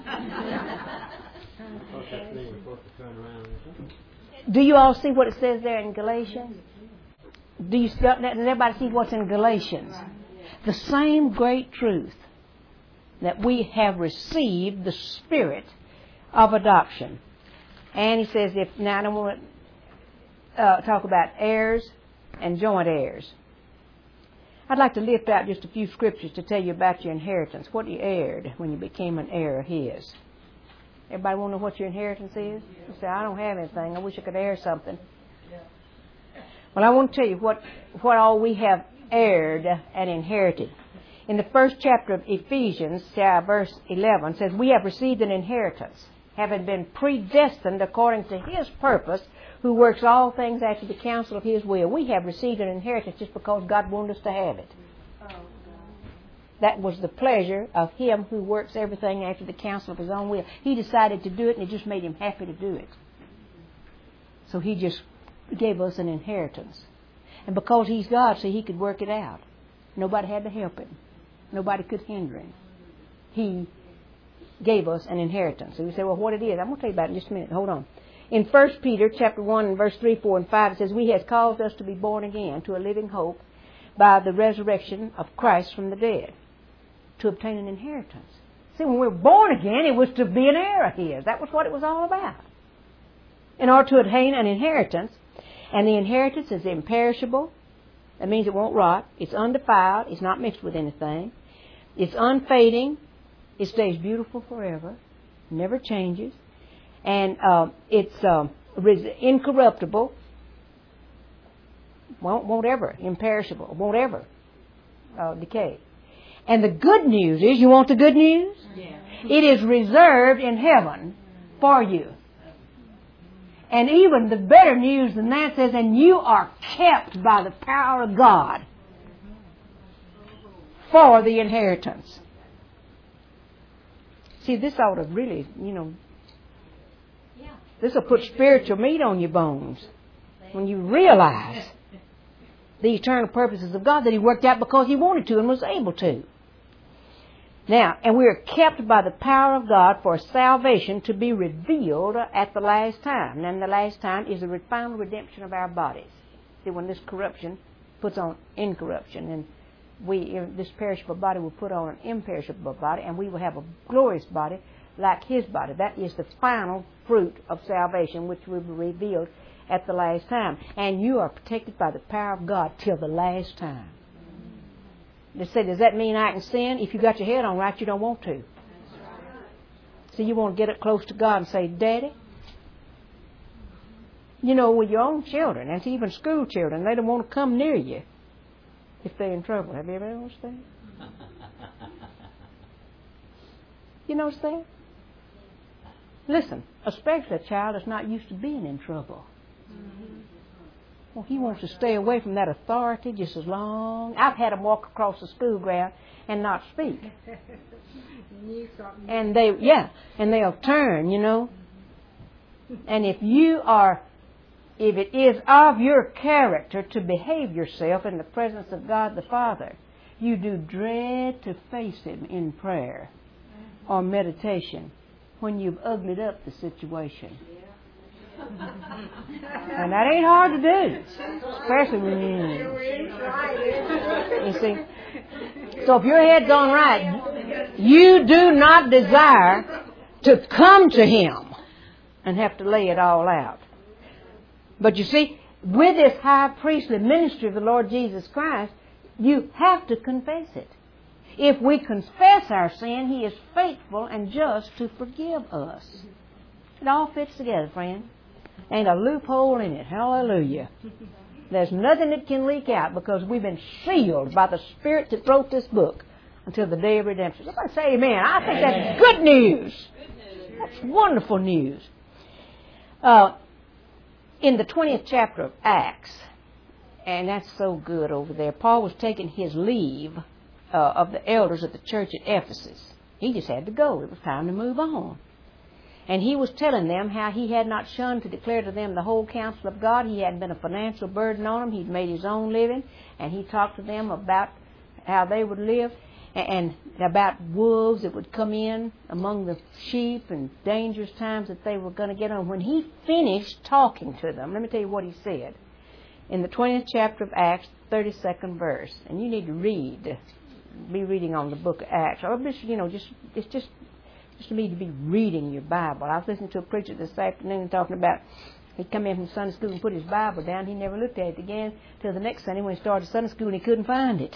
Do you all see what it says there in Galatians? Does everybody see what's in Galatians? The same great truth that we have received the Spirit of adoption. And he says, now I don't want to talk about heirs and joint heirs. I'd like to lift out just a few scriptures to tell you about your inheritance. What you heired when you became an heir of His. Everybody want to know what your inheritance is? You say, I don't have anything. I wish I could heir something. Well, I want to tell you what all we have heired and inherited. In the 1st chapter of Ephesians, verse 11, says, we have received an inheritance, having been predestined according to His purpose, who works all things after the counsel of His will. We have received an inheritance just because God wanted us to have it. That was the pleasure of Him who works everything after the counsel of His own will. He decided to do it, and it just made Him happy to do it. So He just gave us an inheritance. And because He's God, so He could work it out. Nobody had to help Him. Nobody could hinder Him. He gave us an inheritance. So you say, well, what it is? I'm going to tell you about it in just a minute. Hold on. In 1 Peter chapter 1 and verse 3, 4, and 5, it says, we has caused us to be born again to a living hope by the resurrection of Christ from the dead, to obtain an inheritance. See, when we were born again, it was to be an heir of His. That was what it was all about. In order to obtain an inheritance, and the inheritance is imperishable. That means it won't rot. It's undefiled. It's not mixed with anything. It's unfading. It stays beautiful forever. Never changes. And it's incorruptible. Won't ever. Imperishable. Won't ever decay. And the good news is, you want the good news? Yeah. It is reserved in heaven for you. And even the better news than that says, and you are kept by the power of God for the inheritance. See, this ought to really, this will put spiritual meat on your bones when you realize the eternal purposes of God that He worked out because He wanted to and was able to. Now, and we are kept by the power of God for salvation to be revealed at the last time. And the last time is the final redemption of our bodies. See, when this corruption puts on incorruption, and this perishable body will put on an imperishable body, and we will have a glorious body like His body. That is the final fruit of salvation, which will be revealed at the last time. And you are protected by the power of God till the last time. They say, does that mean I can sin? If you got your head on right, you don't want to. So you want to get up close to God and say, Daddy, with your own children, and even school children, they don't want to come near you if they're in trouble. Have you ever noticed that? You notice that? Listen, especially a child that's not used to being in trouble. Well, he wants to stay away from that authority just as long. I've had them walk across the school ground and not speak. And they'll turn, And if it is of your character to behave yourself in the presence of God the Father, you do dread to face Him in prayer or meditation when you've uglied up the situation. And that ain't hard to do, especially when you see. So if your head's on right, you do not desire to come to Him and have to lay it all out. But you see, with this high priestly ministry of the Lord Jesus Christ, you have to confess it. If we confess our sin, He is faithful and just to forgive us. It all fits together, friend. Ain't a loophole in it. Hallelujah. There's nothing that can leak out because we've been sealed by the Spirit that wrote this book until the day of redemption. Somebody say amen. I think that's good news. That's wonderful news. In the 20th chapter of Acts, and that's so good over there, Paul was taking his leave of the elders at the church at Ephesus. He just had to go. It was time to move on. And he was telling them how he had not shunned to declare to them the whole counsel of God. He hadn't been a financial burden on them. He'd made his own living. And he talked to them about how they would live and about wolves that would come in among the sheep and dangerous times that they were going to get on. When he finished talking to them, let me tell you what he said. In the 20th chapter of Acts, 32nd verse. And you need to be reading on the book of Acts. Or it's just you need to be reading your Bible. I was listening to a preacher this afternoon talking about he'd come in from Sunday school and put his Bible down. He never looked at it again till the next Sunday when he started Sunday school and he couldn't find it.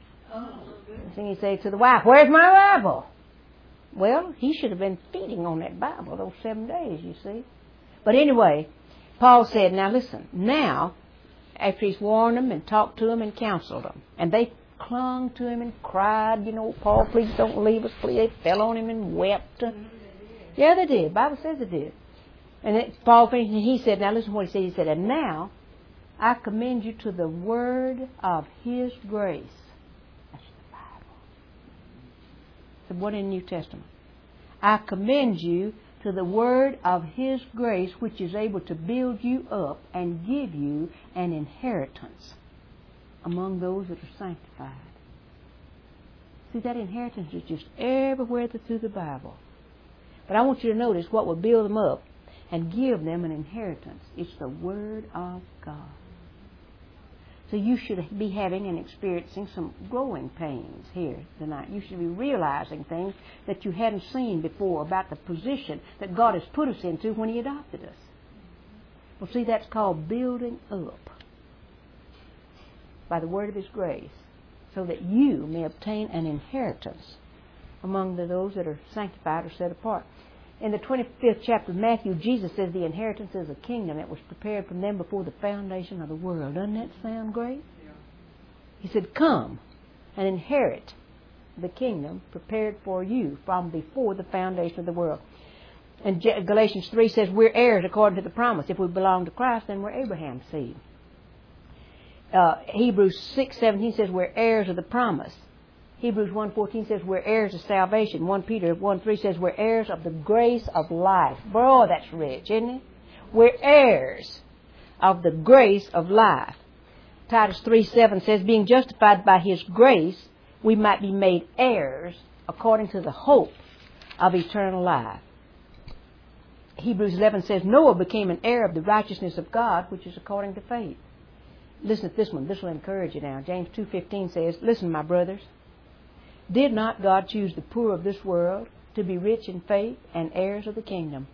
And he said to the wife, "Where's my Bible?" Well, he should have been feeding on that Bible those 7 days, you see. But anyway, Paul said, now listen, now, after he's warned them and talked to them and counseled them, and they clung to him and cried, Paul, please don't leave us, please. They fell on him and wept. Yeah, they did. The Bible says they did. And then Paul finished, and he said, now listen to what he said. He said, and now I commend you to the word of His grace. That's the Bible. The one in the New Testament. I commend you to the word of His grace, which is able to build you up and give you an inheritance among those that are sanctified. See, that inheritance is just everywhere through the Bible. But I want you to notice what will build them up and give them an inheritance. It's the Word of God. So you should be having and experiencing some growing pains here tonight. You should be realizing things that you hadn't seen before about the position that God has put us into when He adopted us. Well, see, that's called building up by the word of His grace, so that you may obtain an inheritance among those that are sanctified or set apart. In the 25th chapter of Matthew, Jesus says the inheritance is a kingdom that was prepared from them before the foundation of the world. Doesn't that sound great? Yeah. He said, come and inherit the kingdom prepared for you from before the foundation of the world. And Galatians 3 says we're heirs according to the promise. If we belong to Christ, then we're Abraham's seed. Hebrews 6:17 says we're heirs of the promise. Hebrews 1:14 says we're heirs of salvation. 1 Peter 1:3 says we're heirs of the grace of life. Boy, that's rich, isn't it? We're heirs of the grace of life. Titus 3:7 says being justified by His grace, we might be made heirs according to the hope of eternal life. Hebrews 11 says Noah became an heir of the righteousness of God, which is according to faith. Listen to this one. This will encourage you now. James 2:15 says, listen, my brothers, did not God choose the poor of this world to be rich in faith and heirs of the kingdom?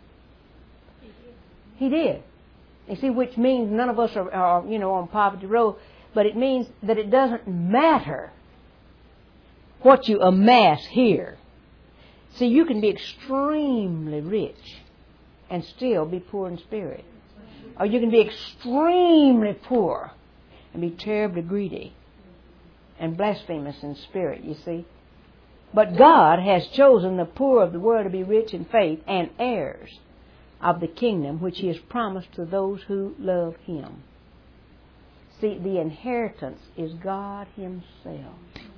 He did. You see, which means none of us are on poverty road, but it means that it doesn't matter what you amass here. See, you can be extremely rich and still be poor in spirit. Or you can be extremely poor and be terribly greedy and blasphemous in spirit, you see. But God has chosen the poor of the world to be rich in faith and heirs of the kingdom which He has promised to those who love Him. See, the inheritance is God Himself.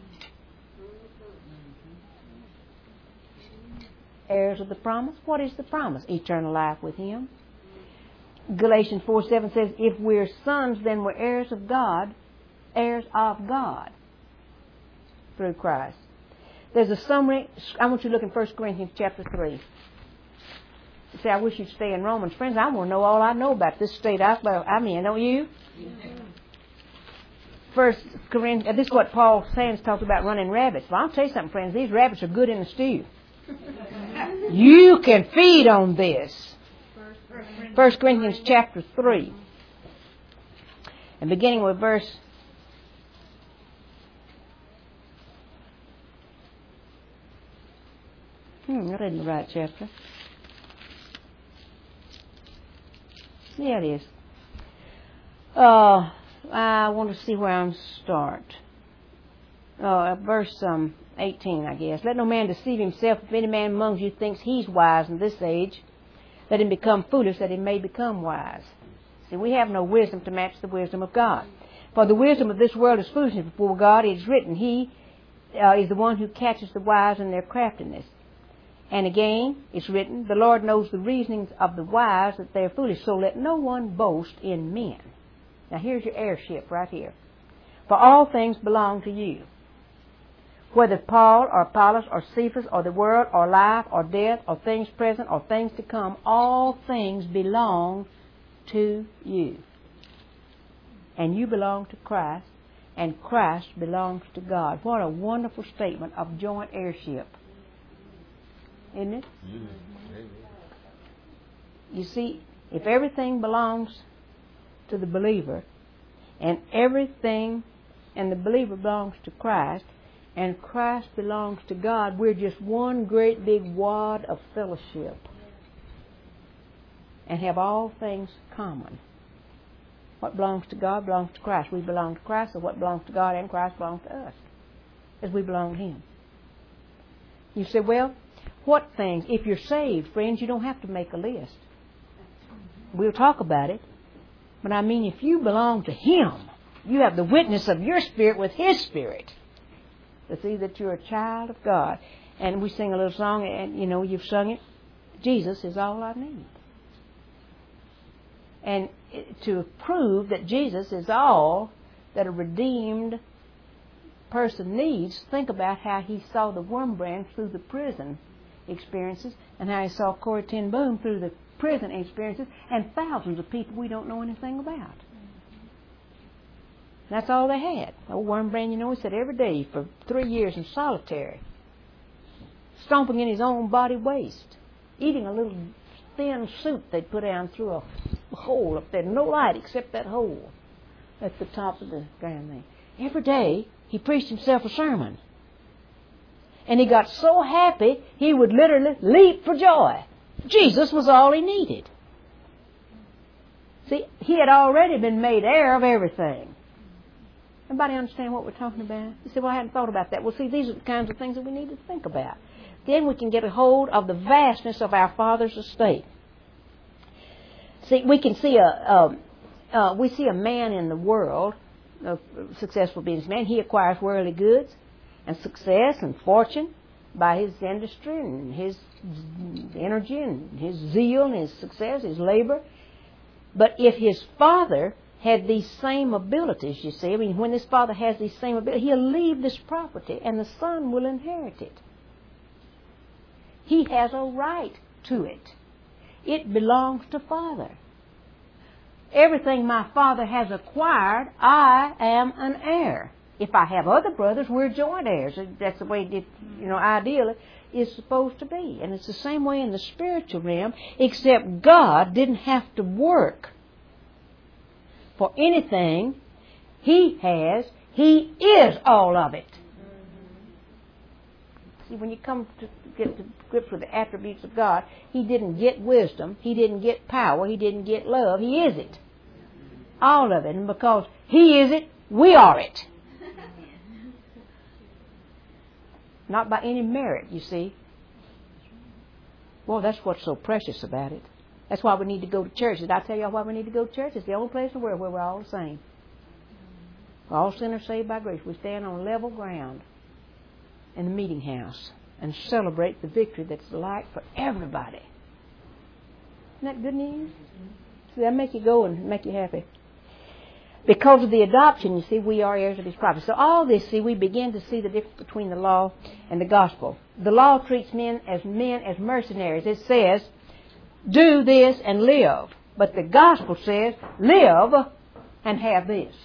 Heirs of the promise. What is the promise? Eternal life with Him. Galatians 4:7 says, if we're sons, then we're heirs of God through Christ. There's a summary. I want you to look in 1 Corinthians chapter 3. You say, I wish you'd stay in Romans. Friends, I want to know all I know about this state. Don't you? First Corinthians, this is what Paul Sands talked about running rabbits. Well, I'll tell you something, friends. These rabbits are good in a stew. You can feed on this. 1 Corinthians chapter 3. And beginning with verse That isn't the right chapter. Yeah, it is. I want to see where I'm start. Verse 18, I guess. Let no man deceive himself. If any man among you thinks he's wise in this age, let him become foolish, that he may become wise. See, we have no wisdom to match the wisdom of God. For the wisdom of this world is foolishness before God. It is written, He is the one who catches the wise in their craftiness. And again, it's written, the Lord knows the reasonings of the wise, that they are foolish. So let no one boast in men. Now here's your heirship right here. For all things belong to you. Whether Paul or Apollos or Cephas or the world or life or death or things present or things to come, all things belong to you. And you belong to Christ, and Christ belongs to God. What a wonderful statement of joint heirship. Isn't it? You see, if everything belongs to the believer, and the believer belongs to Christ, and Christ belongs to God, we're just one great big wad of fellowship and have all things common. What belongs to God belongs to Christ. We belong to Christ, so what belongs to God and Christ belongs to us, as we belong to Him. You say, well, what things? If you're saved, friends, you don't have to make a list. We'll talk about it. But I mean, if you belong to Him, you have the witness of your spirit with His Spirit to see that you're a child of God. And we sing a little song, and you know, you've sung it. Jesus is all I need. And to prove that Jesus is all that a redeemed person needs, think about how He saw the Wurmbrand through the prison experiences, and how He saw Corrie ten Boom through the prison experiences, and thousands of people we don't know anything about. That's all they had. Old Wurmbrand, you know, he said every day for 3 years in solitary, stomping in his own body waste, eating a little thin soup they put down through a hole up there, no light except that hole at the top of the ground thing. Every day he preached himself a sermon. And he got so happy, he would literally leap for joy. Jesus was all he needed. See, he had already been made heir of everything. Everybody understand what we're talking about? You say, well, I hadn't thought about that. Well, see, these are the kinds of things that we need to think about. Then we can get a hold of the vastness of our Father's estate. See, we can see we see a man in the world, a successful businessman. He acquires worldly goods and success and fortune by his industry and his energy and his zeal and his success, his labor. But if his father had these same abilities, you see, I mean, when this father has these same abilities, he'll leave this property and the son will inherit it. He has a right to it. It belongs to Father. Everything my Father has acquired, I am an heir. If I have other brothers, we're joint heirs. That's the way it, ideally is supposed to be. And it's the same way in the spiritual realm, except God didn't have to work for anything He has. He is all of it. See, when you come to get to grips with the attributes of God, He didn't get wisdom, He didn't get power, He didn't get love. He is it. All of it. And because He is it, we are it. Not by any merit, you see. Well, that's what's so precious about it. That's why we need to go to church. Did I tell y'all why we need to go to church? It's the only place in the world where we're all the same. We're all sinners saved by grace. We stand on level ground in the meeting house and celebrate the victory that's the light for everybody. Isn't that good news? See, that'll make you go and make you happy. Because of the adoption, you see, we are heirs of His promise. So all this, see, we begin to see the difference between the law and the gospel. The law treats men as mercenaries. It says, do this and live. But the gospel says, live and have this.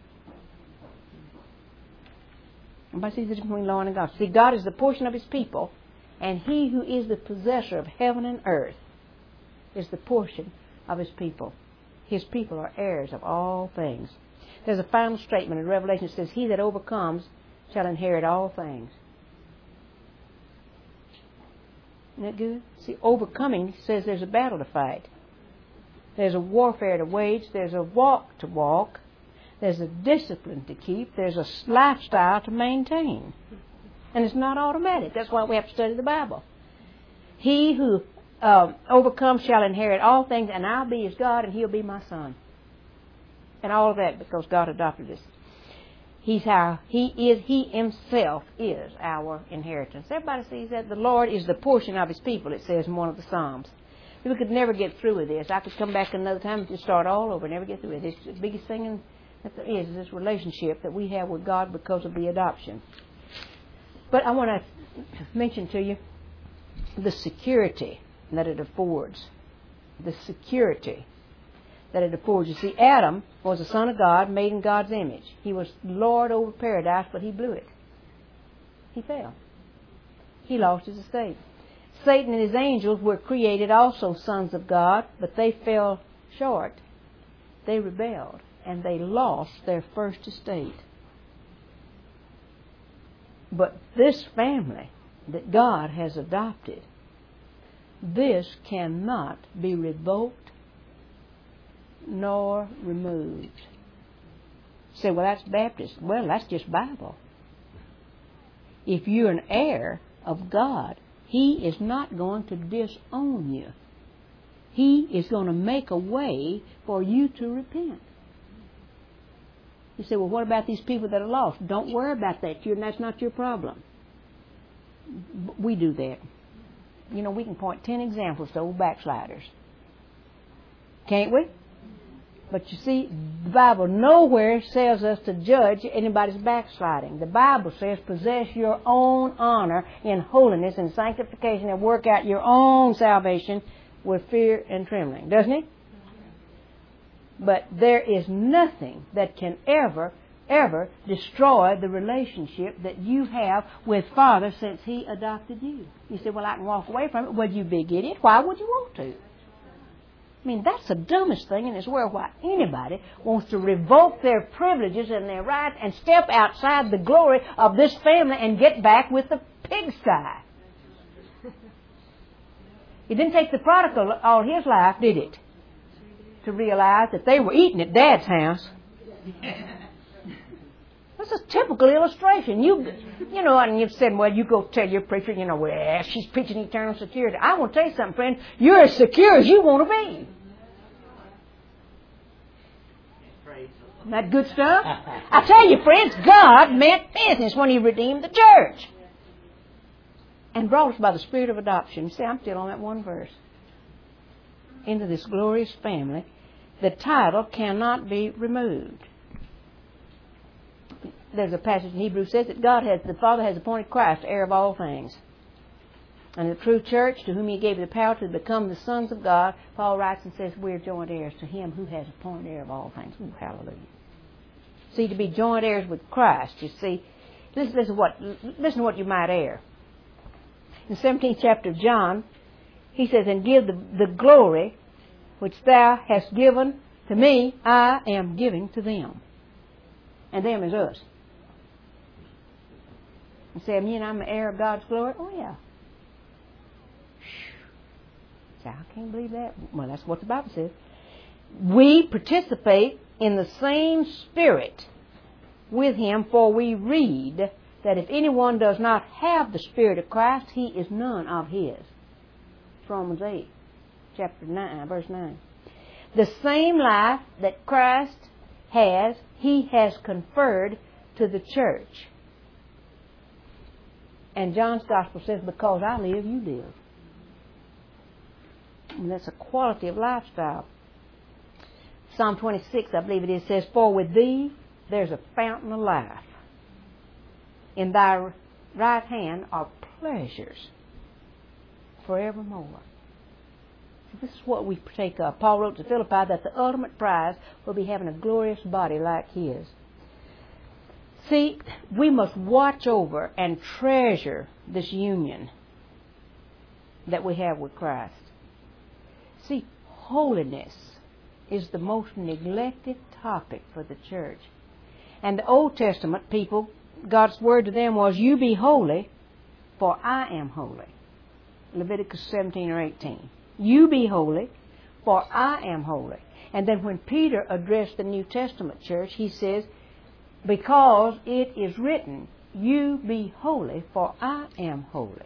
Everybody sees the difference between law and the gospel. See, God is the portion of His people, and He who is the possessor of heaven and earth is the portion of His people. His people are heirs of all things. There's a final statement in Revelation that says, he that overcomes shall inherit all things. Isn't that good? See, overcoming says there's a battle to fight. There's a warfare to wage. There's a walk to walk. There's a discipline to keep. There's a lifestyle to maintain. And it's not automatic. That's why we have to study the Bible. He who overcomes shall inherit all things, and I'll be his God, and he'll be my son. And all of that because God adopted us. He himself is our inheritance. Everybody sees that. The Lord is the portion of his people, it says in one of the Psalms. We could never get through with this. I could come back another time and just start all over and never get through it. It's the biggest thing that there is this relationship that we have with God because of the adoption. But I want to mention to you the security that it affords. The security that it affords. You see, Adam was a son of God, made in God's image. He was Lord over paradise, but he blew it. He fell. He lost his estate. Satan and his angels were created also sons of God, but they fell short. They rebelled, and they lost their first estate. But this family that God has adopted, this cannot be revoked nor removed. You say, well, that's Baptist. Well, that's just Bible. If you're an heir of God, he is not going to disown you. He is going to make a way for you to repent. You say, well, what about these people that are lost? Don't worry about that. That's not your problem. We do that. You know, we can point 10 examples to old backsliders. Can't we? But you see, the Bible nowhere tells us to judge anybody's backsliding. The Bible says possess your own honor in holiness and sanctification and work out your own salvation with fear and trembling. Doesn't it? But there is nothing that can ever destroy the relationship that you have with Father since He adopted you. You say, well, I can walk away from it. Well, you big idiot. Why would you want to? I mean, that's the dumbest thing in this world, why anybody wants to revoke their privileges and their rights and step outside the glory of this family and get back with the pigsty. It didn't take the prodigal all his life, did it? To realize that they were eating at Dad's house. That's a typical illustration. You know, and you've said, well, you go tell your preacher, you know, well, she's preaching eternal security. I want to tell you something, friend. You're as secure as you want to be. Isn't that good stuff? I tell you, friends, God meant business when He redeemed the church. And brought us by the Spirit of adoption. See, I'm still on that one verse. Into this glorious family. The title cannot be removed. There's a passage in Hebrews that says that the Father has appointed Christ, heir of all things. And the true church, to whom He gave the power to become the sons of God, Paul writes and says, we're joint heirs to Him who has appointed heir of all things. Ooh, hallelujah. See, to be joint heirs with Christ, you see, listen to what you might heir. In the 17th chapter of John, he says, and give the glory which thou hast given to me, I am giving to them. And them is us. And say, I mean, I'm an heir of God's glory? Oh, yeah. Say, I can't believe that. Well, that's what the Bible says. We participate in the same Spirit with Him, for we read that if anyone does not have the Spirit of Christ, he is none of His. It's Romans 8, chapter 9, verse 9. The same life that Christ has, He has conferred to the church. And John's Gospel says, because I live, you live. And that's a quality of lifestyle. Psalm 26, I believe it is, says, for with Thee there's a fountain of life. In Thy right hand are pleasures forevermore. So this is what we partake of. Paul wrote to Philippi that the ultimate prize will be having a glorious body like his. See, we must watch over and treasure this union that we have with Christ. See, holiness is the most neglected topic for the church. And the Old Testament people, God's word to them was, you be holy, for I am holy. Leviticus 17 or 18. You be holy, for I am holy. And then when Peter addressed the New Testament church, he says, because it is written, you be holy, for I am holy.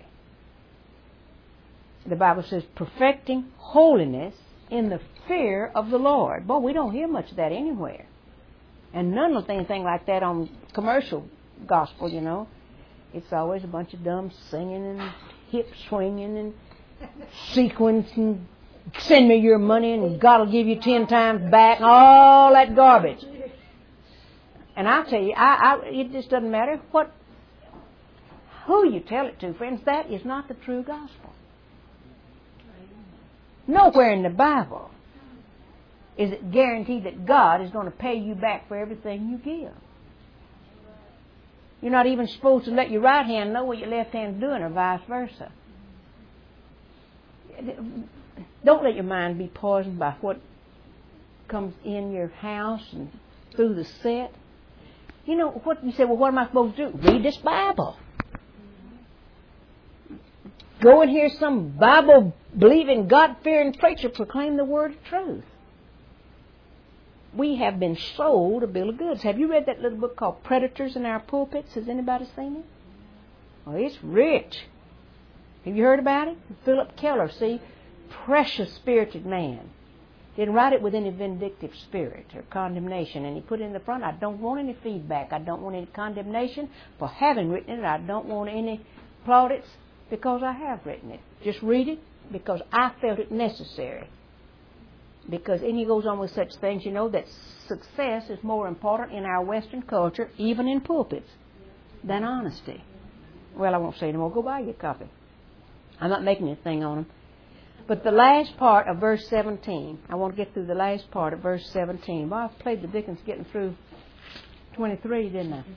The Bible says, perfecting holiness in the fear of the Lord. Boy, we don't hear much of that anywhere. And none of anything like that on commercial gospel, you know. It's always a bunch of dumb singing and hip swinging and sequence and send me your money and God will give you 10 times back, all that garbage. And I'll tell you, it just doesn't matter who you tell it to, friends. That is not the true gospel. Nowhere in the Bible is it guaranteed that God is going to pay you back for everything you give. You're not even supposed to let your right hand know what your left hand's doing, or vice versa. Don't let your mind be poisoned by what comes in your house and through the set. You know, what you say, well, what am I supposed to do? Read this Bible. Go and hear some Bible-believing, God-fearing preacher proclaim the word of truth. We have been sold a bill of goods. Have you read that little book called Predators in Our Pulpits? Has anybody seen it? Well, it's rich. Have you heard about it? Philip Keller, see? Precious spirited man. Didn't write it with any vindictive spirit or condemnation. And he put in the front, I don't want any feedback. I don't want any condemnation for having written it. I don't want any plaudits because I have written it. Just read it because I felt it necessary. Because, and he goes on with such things, you know, that success is more important in our Western culture, even in pulpits, than honesty. Well, I won't say anymore. Go buy your copy. I'm not making anything on them. But the last part of verse 17, I want to get through the last part of verse 17. Well, I played the Dickens getting through 23, didn't I?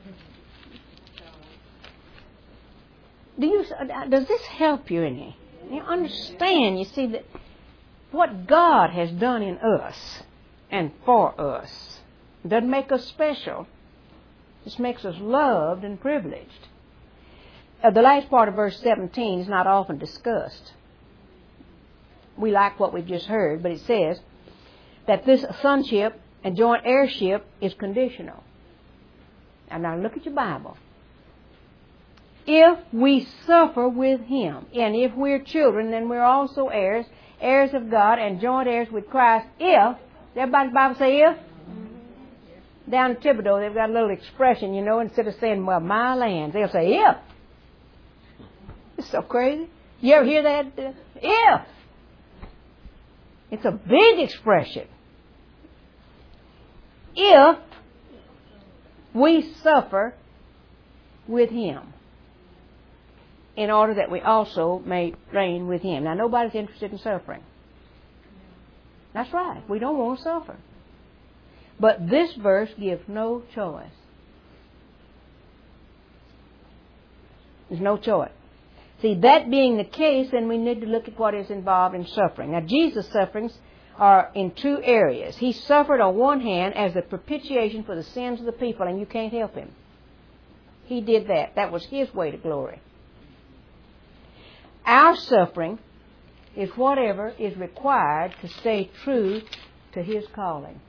Does this help you any? You understand, you see, that what God has done in us and for us doesn't make us special. It just makes us loved and privileged. The last part of verse 17 is not often discussed. We like what we've just heard, but it says that this sonship and joint heirship is conditional. And now look at your Bible. If we suffer with Him, and if we're children, then we're also heirs, heirs of God and joint heirs with Christ. If, everybody's Bible say if? Down in Thibodeau, they've got a little expression, you know, instead of saying, well, my lands, they'll say if. It's so crazy. You ever hear that? If. It's a big expression. If we suffer with Him, in order that we also may reign with Him. Now, nobody's interested in suffering. That's right. We don't want to suffer. But this verse gives no choice. There's no choice. See, that being the case, then we need to look at what is involved in suffering. Now, Jesus' sufferings are in two areas. He suffered on one hand as a propitiation for the sins of the people, and you can't help Him. He did that. That was His way to glory. Our suffering is whatever is required to stay true to His calling.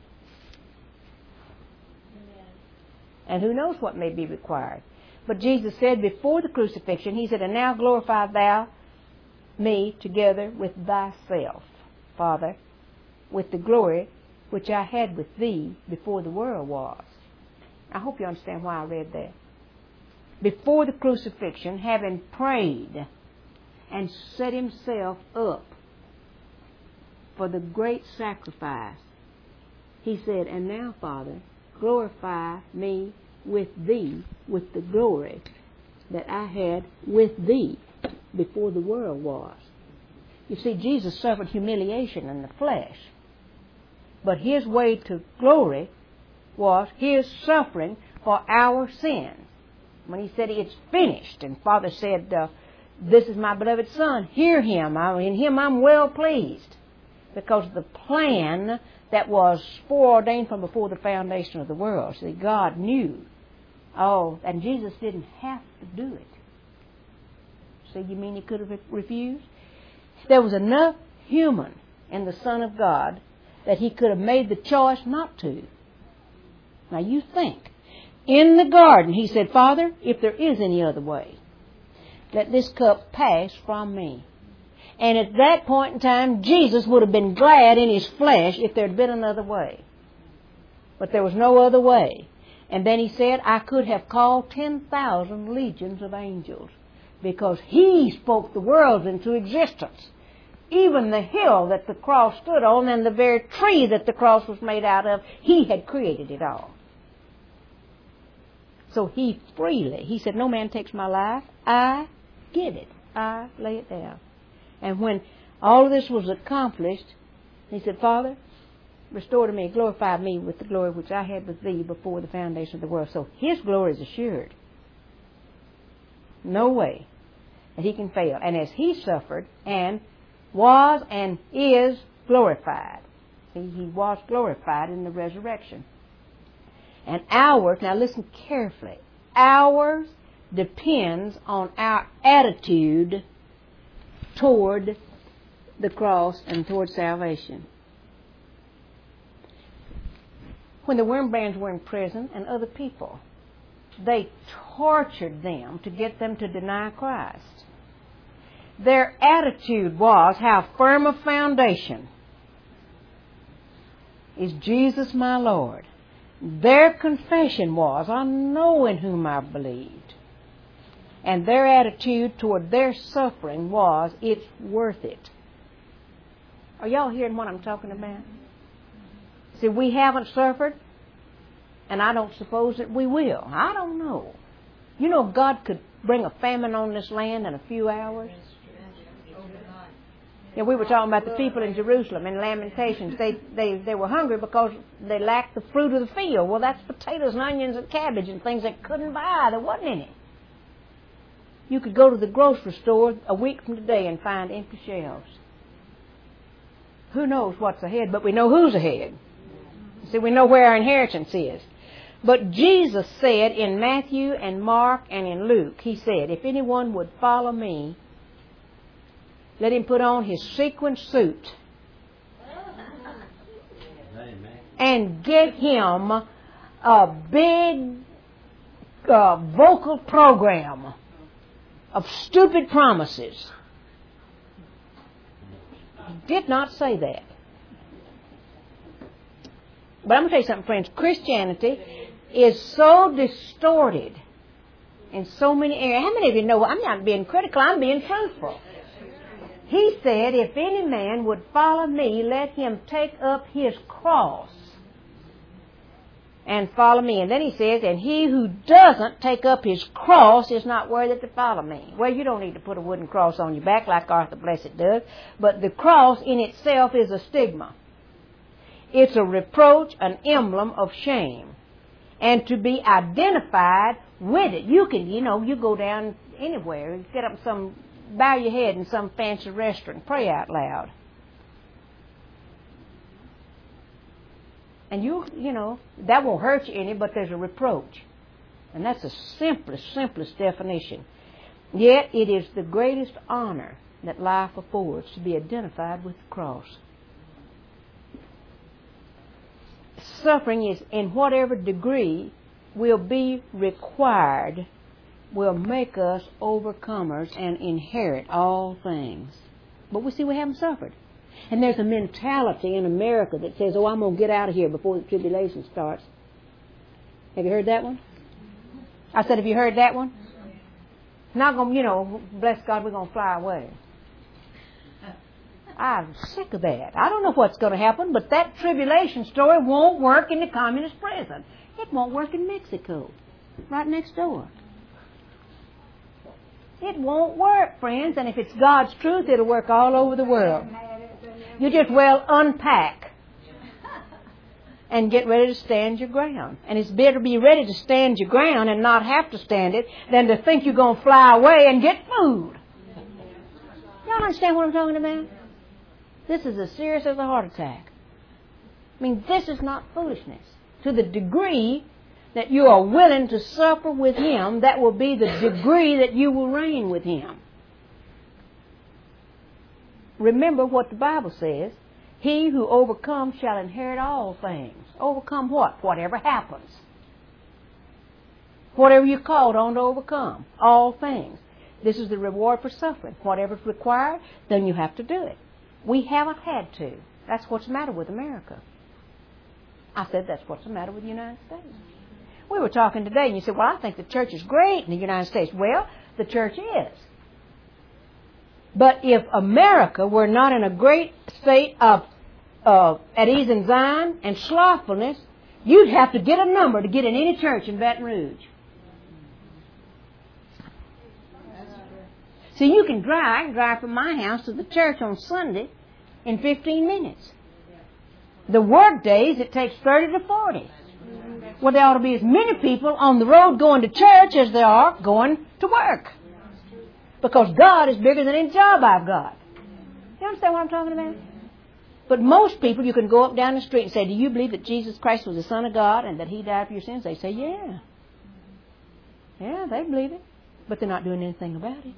And who knows what may be required. But Jesus said before the crucifixion, He said, and now glorify Thou me together with Thyself, Father, with the glory which I had with Thee before the world was. I hope you understand why I read that. Before the crucifixion, having prayed and set Himself up for the great sacrifice, He said, and now, Father, glorify me with Thee, with the glory that I had with Thee before the world was. You see, Jesus suffered humiliation in the flesh, but His way to glory was His suffering for our sins. When He said, it's finished, and Father said, this is my beloved Son, hear Him. In Him I'm well pleased. Because the plan that was foreordained from before the foundation of the world. See, God knew. Oh, and Jesus didn't have to do it. See, you mean he could have refused? There was enough human in the Son of God that he could have made the choice not to. Now you think. In the garden, he said, Father, if there is any other way, let this cup pass from me. And at that point in time, Jesus would have been glad in his flesh if there had been another way. But there was no other way. And then he said, I could have called 10,000 legions of angels, because he spoke the worlds into existence. Even the hill that the cross stood on and the very tree that the cross was made out of, he had created it all. So he freely, he said, no man takes my life, I give it. I lay it down. And when all of this was accomplished, he said, Father, restore to me, glorify me with the glory which I had with thee before the foundation of the world. So his glory is assured. No way that he can fail. And as he suffered and was and is glorified. See, he was glorified in the resurrection. And ours, now listen carefully, ours depends on our attitude toward the cross and toward salvation. When the Wurmbrands were in prison and other people, they tortured them to get them to deny Christ. Their attitude was, how firm a foundation is Jesus my Lord. Their confession was, I know in whom I've believed. And their attitude toward their suffering was, it's worth it. Are y'all hearing what I'm talking about? See, we haven't suffered, and I don't suppose that we will. I don't know. You know, God could bring a famine on this land in a few hours. Yeah, we were talking about the people in Jerusalem in Lamentations. They were hungry because they lacked the fruit of the field. Well, that's potatoes and onions and cabbage and things they couldn't buy. There wasn't any. You could go to the grocery store a week from today and find empty shelves. Who knows what's ahead, but we know who's ahead. See, we know where our inheritance is. But Jesus said in Matthew and Mark and in Luke, he said, if anyone would follow me, let him put on his sequin suit and get him a big vocal program of stupid promises. He did not say that. But I'm going to tell you something, friends. Christianity is so distorted in so many areas. How many of you know, I'm not being critical, I'm being truthful. He said, if any man would follow me, let him take up his cross and follow me. And then he says, and he who doesn't take up his cross is not worthy to follow me. Well, you don't need to put a wooden cross on your back like Arthur Blessitt does, but the cross in itself is a stigma. It's a reproach, an emblem of shame. And to be identified with it. You can, you go down anywhere, get up bow your head in some fancy restaurant, pray out loud. And that won't hurt you any, but there's a reproach. And that's the simplest definition. Yet it is the greatest honor that life affords to be identified with the cross. Suffering is, in whatever degree, will be required, will make us overcomers and inherit all things. But we haven't suffered. And there's a mentality in America that says, I'm going to get out of here before the tribulation starts. Have you heard that one? I said, have you heard that one? Not going to, bless God, we're going to fly away. I'm sick of that. I don't know what's going to happen, but that tribulation story won't work in the communist prison. It won't work in Mexico, right next door. It won't work, friends, and if it's God's truth, it'll work all over the world. You just unpack and get ready to stand your ground. And it's better to be ready to stand your ground and not have to stand it than to think you're going to fly away and get food. Y'all understand what I'm talking about? This is as serious as a heart attack. I mean, this is not foolishness. To the degree that you are willing to suffer with Him, that will be the degree that you will reign with Him. remember what the Bible says. He who overcomes shall inherit all things. Overcome what? Whatever happens. Whatever you're called on to overcome. All things. This is the reward for suffering. Whatever's required, then you have to do it. We haven't had to. That's what's the matter with America. I said that's what's the matter with the United States. We were talking today, and you said, well, I think the church is great in the United States. Well, the church is. But if America were not in a great state of at ease in Zion and slothfulness, you'd have to get a number to get in any church in Baton Rouge. So you can drive from my house to the church on Sunday in 15 minutes. The work days, it takes 30 to 40. Well, there ought to be as many people on the road going to church as there are going to work. Because God is bigger than any job I've got. You understand what I'm talking about? But most people, you can go up down the street and say, do you believe that Jesus Christ was the Son of God and that He died for your sins? They say, yeah. Yeah, they believe it. But they're not doing anything about it.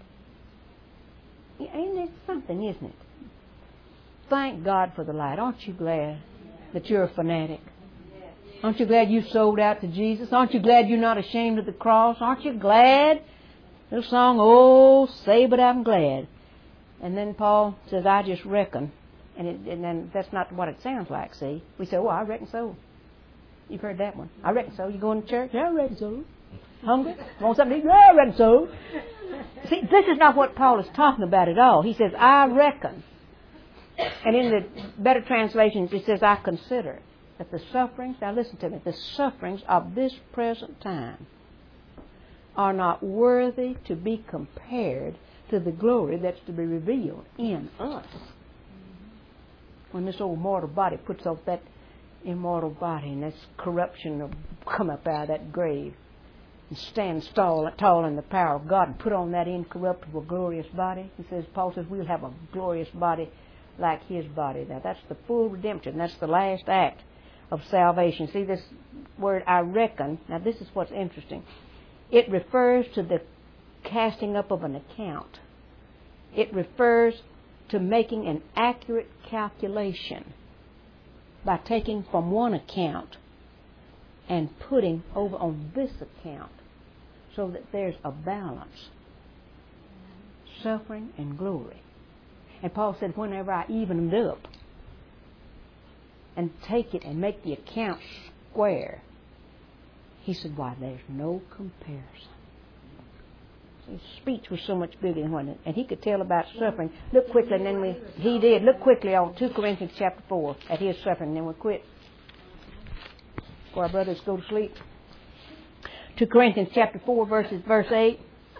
Ain't it something, isn't it? Thank God for the light. Aren't you glad that you're a fanatic? Aren't you glad you sold out to Jesus? Aren't you glad you're not ashamed of the cross? Aren't you glad? Little song, oh, say but I'm glad. And then Paul says, I just reckon. And then that's not what it sounds like, see. We say, oh, I reckon so. You've heard that one. I reckon so. You going to church? Yeah, I reckon so. Hungry? Want something to eat? Yeah, I reckon so. See, this is not what Paul is talking about at all. He says, I reckon. And in the better translations, he says, I consider that the sufferings, now listen to me, the sufferings of this present time are not worthy to be compared to the glory that's to be revealed in us. When this old mortal body puts off that immortal body and this corruption will come up out of that grave and stand tall in the power of God and put on that incorruptible, glorious body. He says, Paul says, we'll have a glorious body like His body. Now, that's the full redemption. That's the last act of salvation. See, this word, I reckon, now this is what's interesting. It refers to the casting up of an account. It refers to making an accurate calculation by taking from one account and putting over on this account so that there's a balance. Suffering and glory. And Paul said, whenever I even it up and take it and make the account square, he said, why, there's no comparison. His speech was so much bigger than one, and he could tell about suffering. Look quickly, and then he did. Look quickly on 2 Corinthians chapter 4 at his suffering, and then we'll quit before our brothers go to sleep. 2 Corinthians chapter 4, verse 8.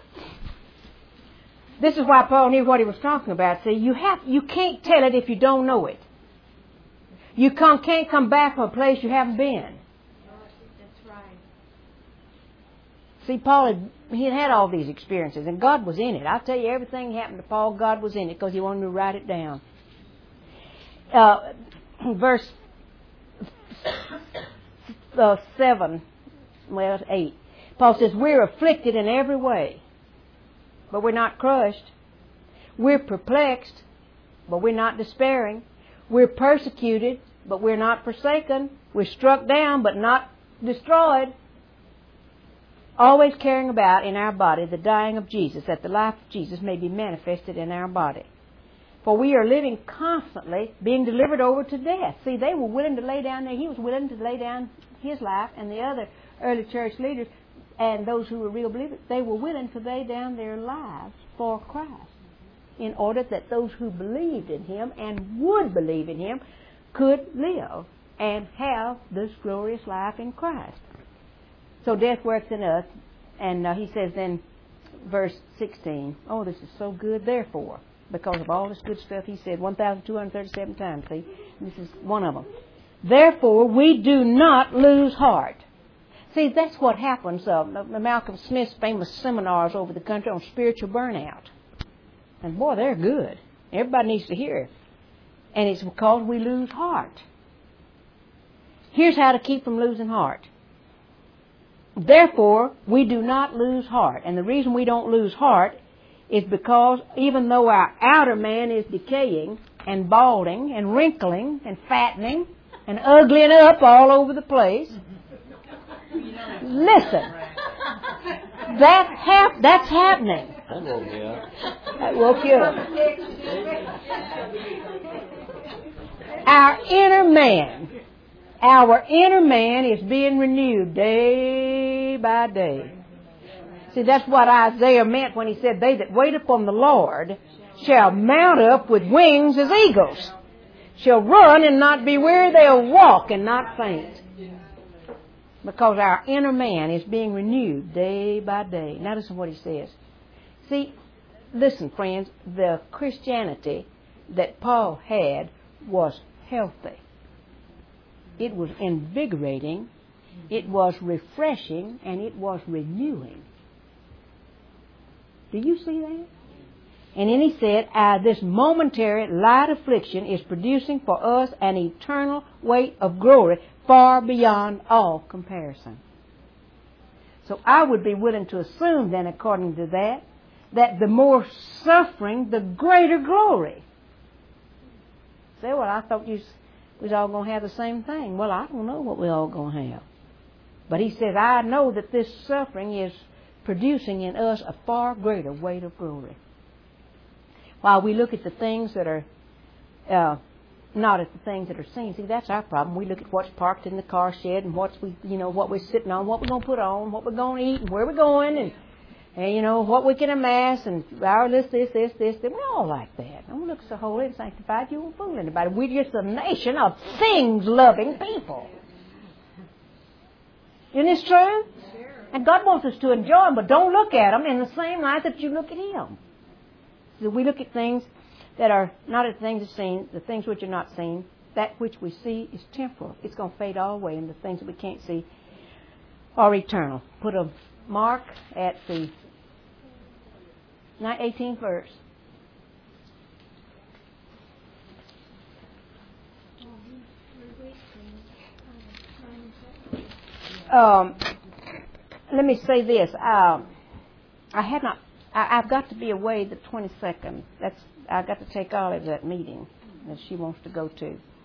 This is why Paul knew what he was talking about. See, you can't tell it if you don't know it. You can't come back from a place you haven't been. That's right. See, Paul had all these experiences, and God was in it. I'll tell you, everything happened to Paul, God was in it because He wanted to write it down. Verse 8. Paul says, we're afflicted in every way, but we're not crushed. We're perplexed, but we're not despairing. We're persecuted, but we're not forsaken. We're struck down, but not destroyed. Always carrying about in our body the dying of Jesus, that the life of Jesus may be manifested in our body. For we are living constantly, being delivered over to death. See, they were willing to lay down there. He was willing to lay down his life, and the other early church leaders and those who were real believers, they were willing to lay down their lives for Christ in order that those who believed in Him and would believe in Him could live and have this glorious life in Christ. So death works in us, and he says then, verse 16, oh, this is so good, therefore, because of all this good stuff he said 1,237 times, see, this is one of them. Therefore, we do not lose heart. See, that's what happens. Malcolm Smith's famous seminars over the country on spiritual burnout. And boy, they're good. Everybody needs to hear it. And it's because we lose heart. Here's how to keep from losing heart. Therefore, we do not lose heart. And the reason we don't lose heart is because even though our outer man is decaying and balding and wrinkling and fattening and uglying up all over the place, listen, that's happening. That woke you up. Our inner man is being renewed day by day. See, that's what Isaiah meant when he said, they that wait upon the Lord shall mount up with wings as eagles, shall run and not be weary, they'll walk and not faint. Because our inner man is being renewed day by day. Now listen to what he says. See, listen, friends, the Christianity that Paul had was healthy. It was invigorating, it was refreshing, and it was renewing. Do you see that? And then he said, this momentary light affliction is producing for us an eternal weight of glory far beyond all comparison. So I would be willing to assume then, according to that the more suffering, the greater glory. Say, well, I thought we was all going to have the same thing. Well, I don't know what we're all going to have. But he says, I know that this suffering is producing in us a far greater weight of glory. While we look at the things that are not at the things that are seen. See, that's our problem. We look at what's parked in the car shed and what we're sitting on, what we're going to put on, what we're going to eat, and where we're going, and what we can amass, and our this. We're all like that. Don't look so holy and sanctified, you won't fool anybody. We're just a nation of things-loving people. Isn't this true? And God wants us to enjoy them, but don't look at them in the same light that you look at Him. So we look at things that are not at things seen, the things which are not seen. That which we see is temporal. It's going to fade all away, and the things that we can't see are eternal. Put a mark at the 18th verse. Let me say this. I've got to be away the 22nd. I've got to take Olive to that meeting that she wants to go to.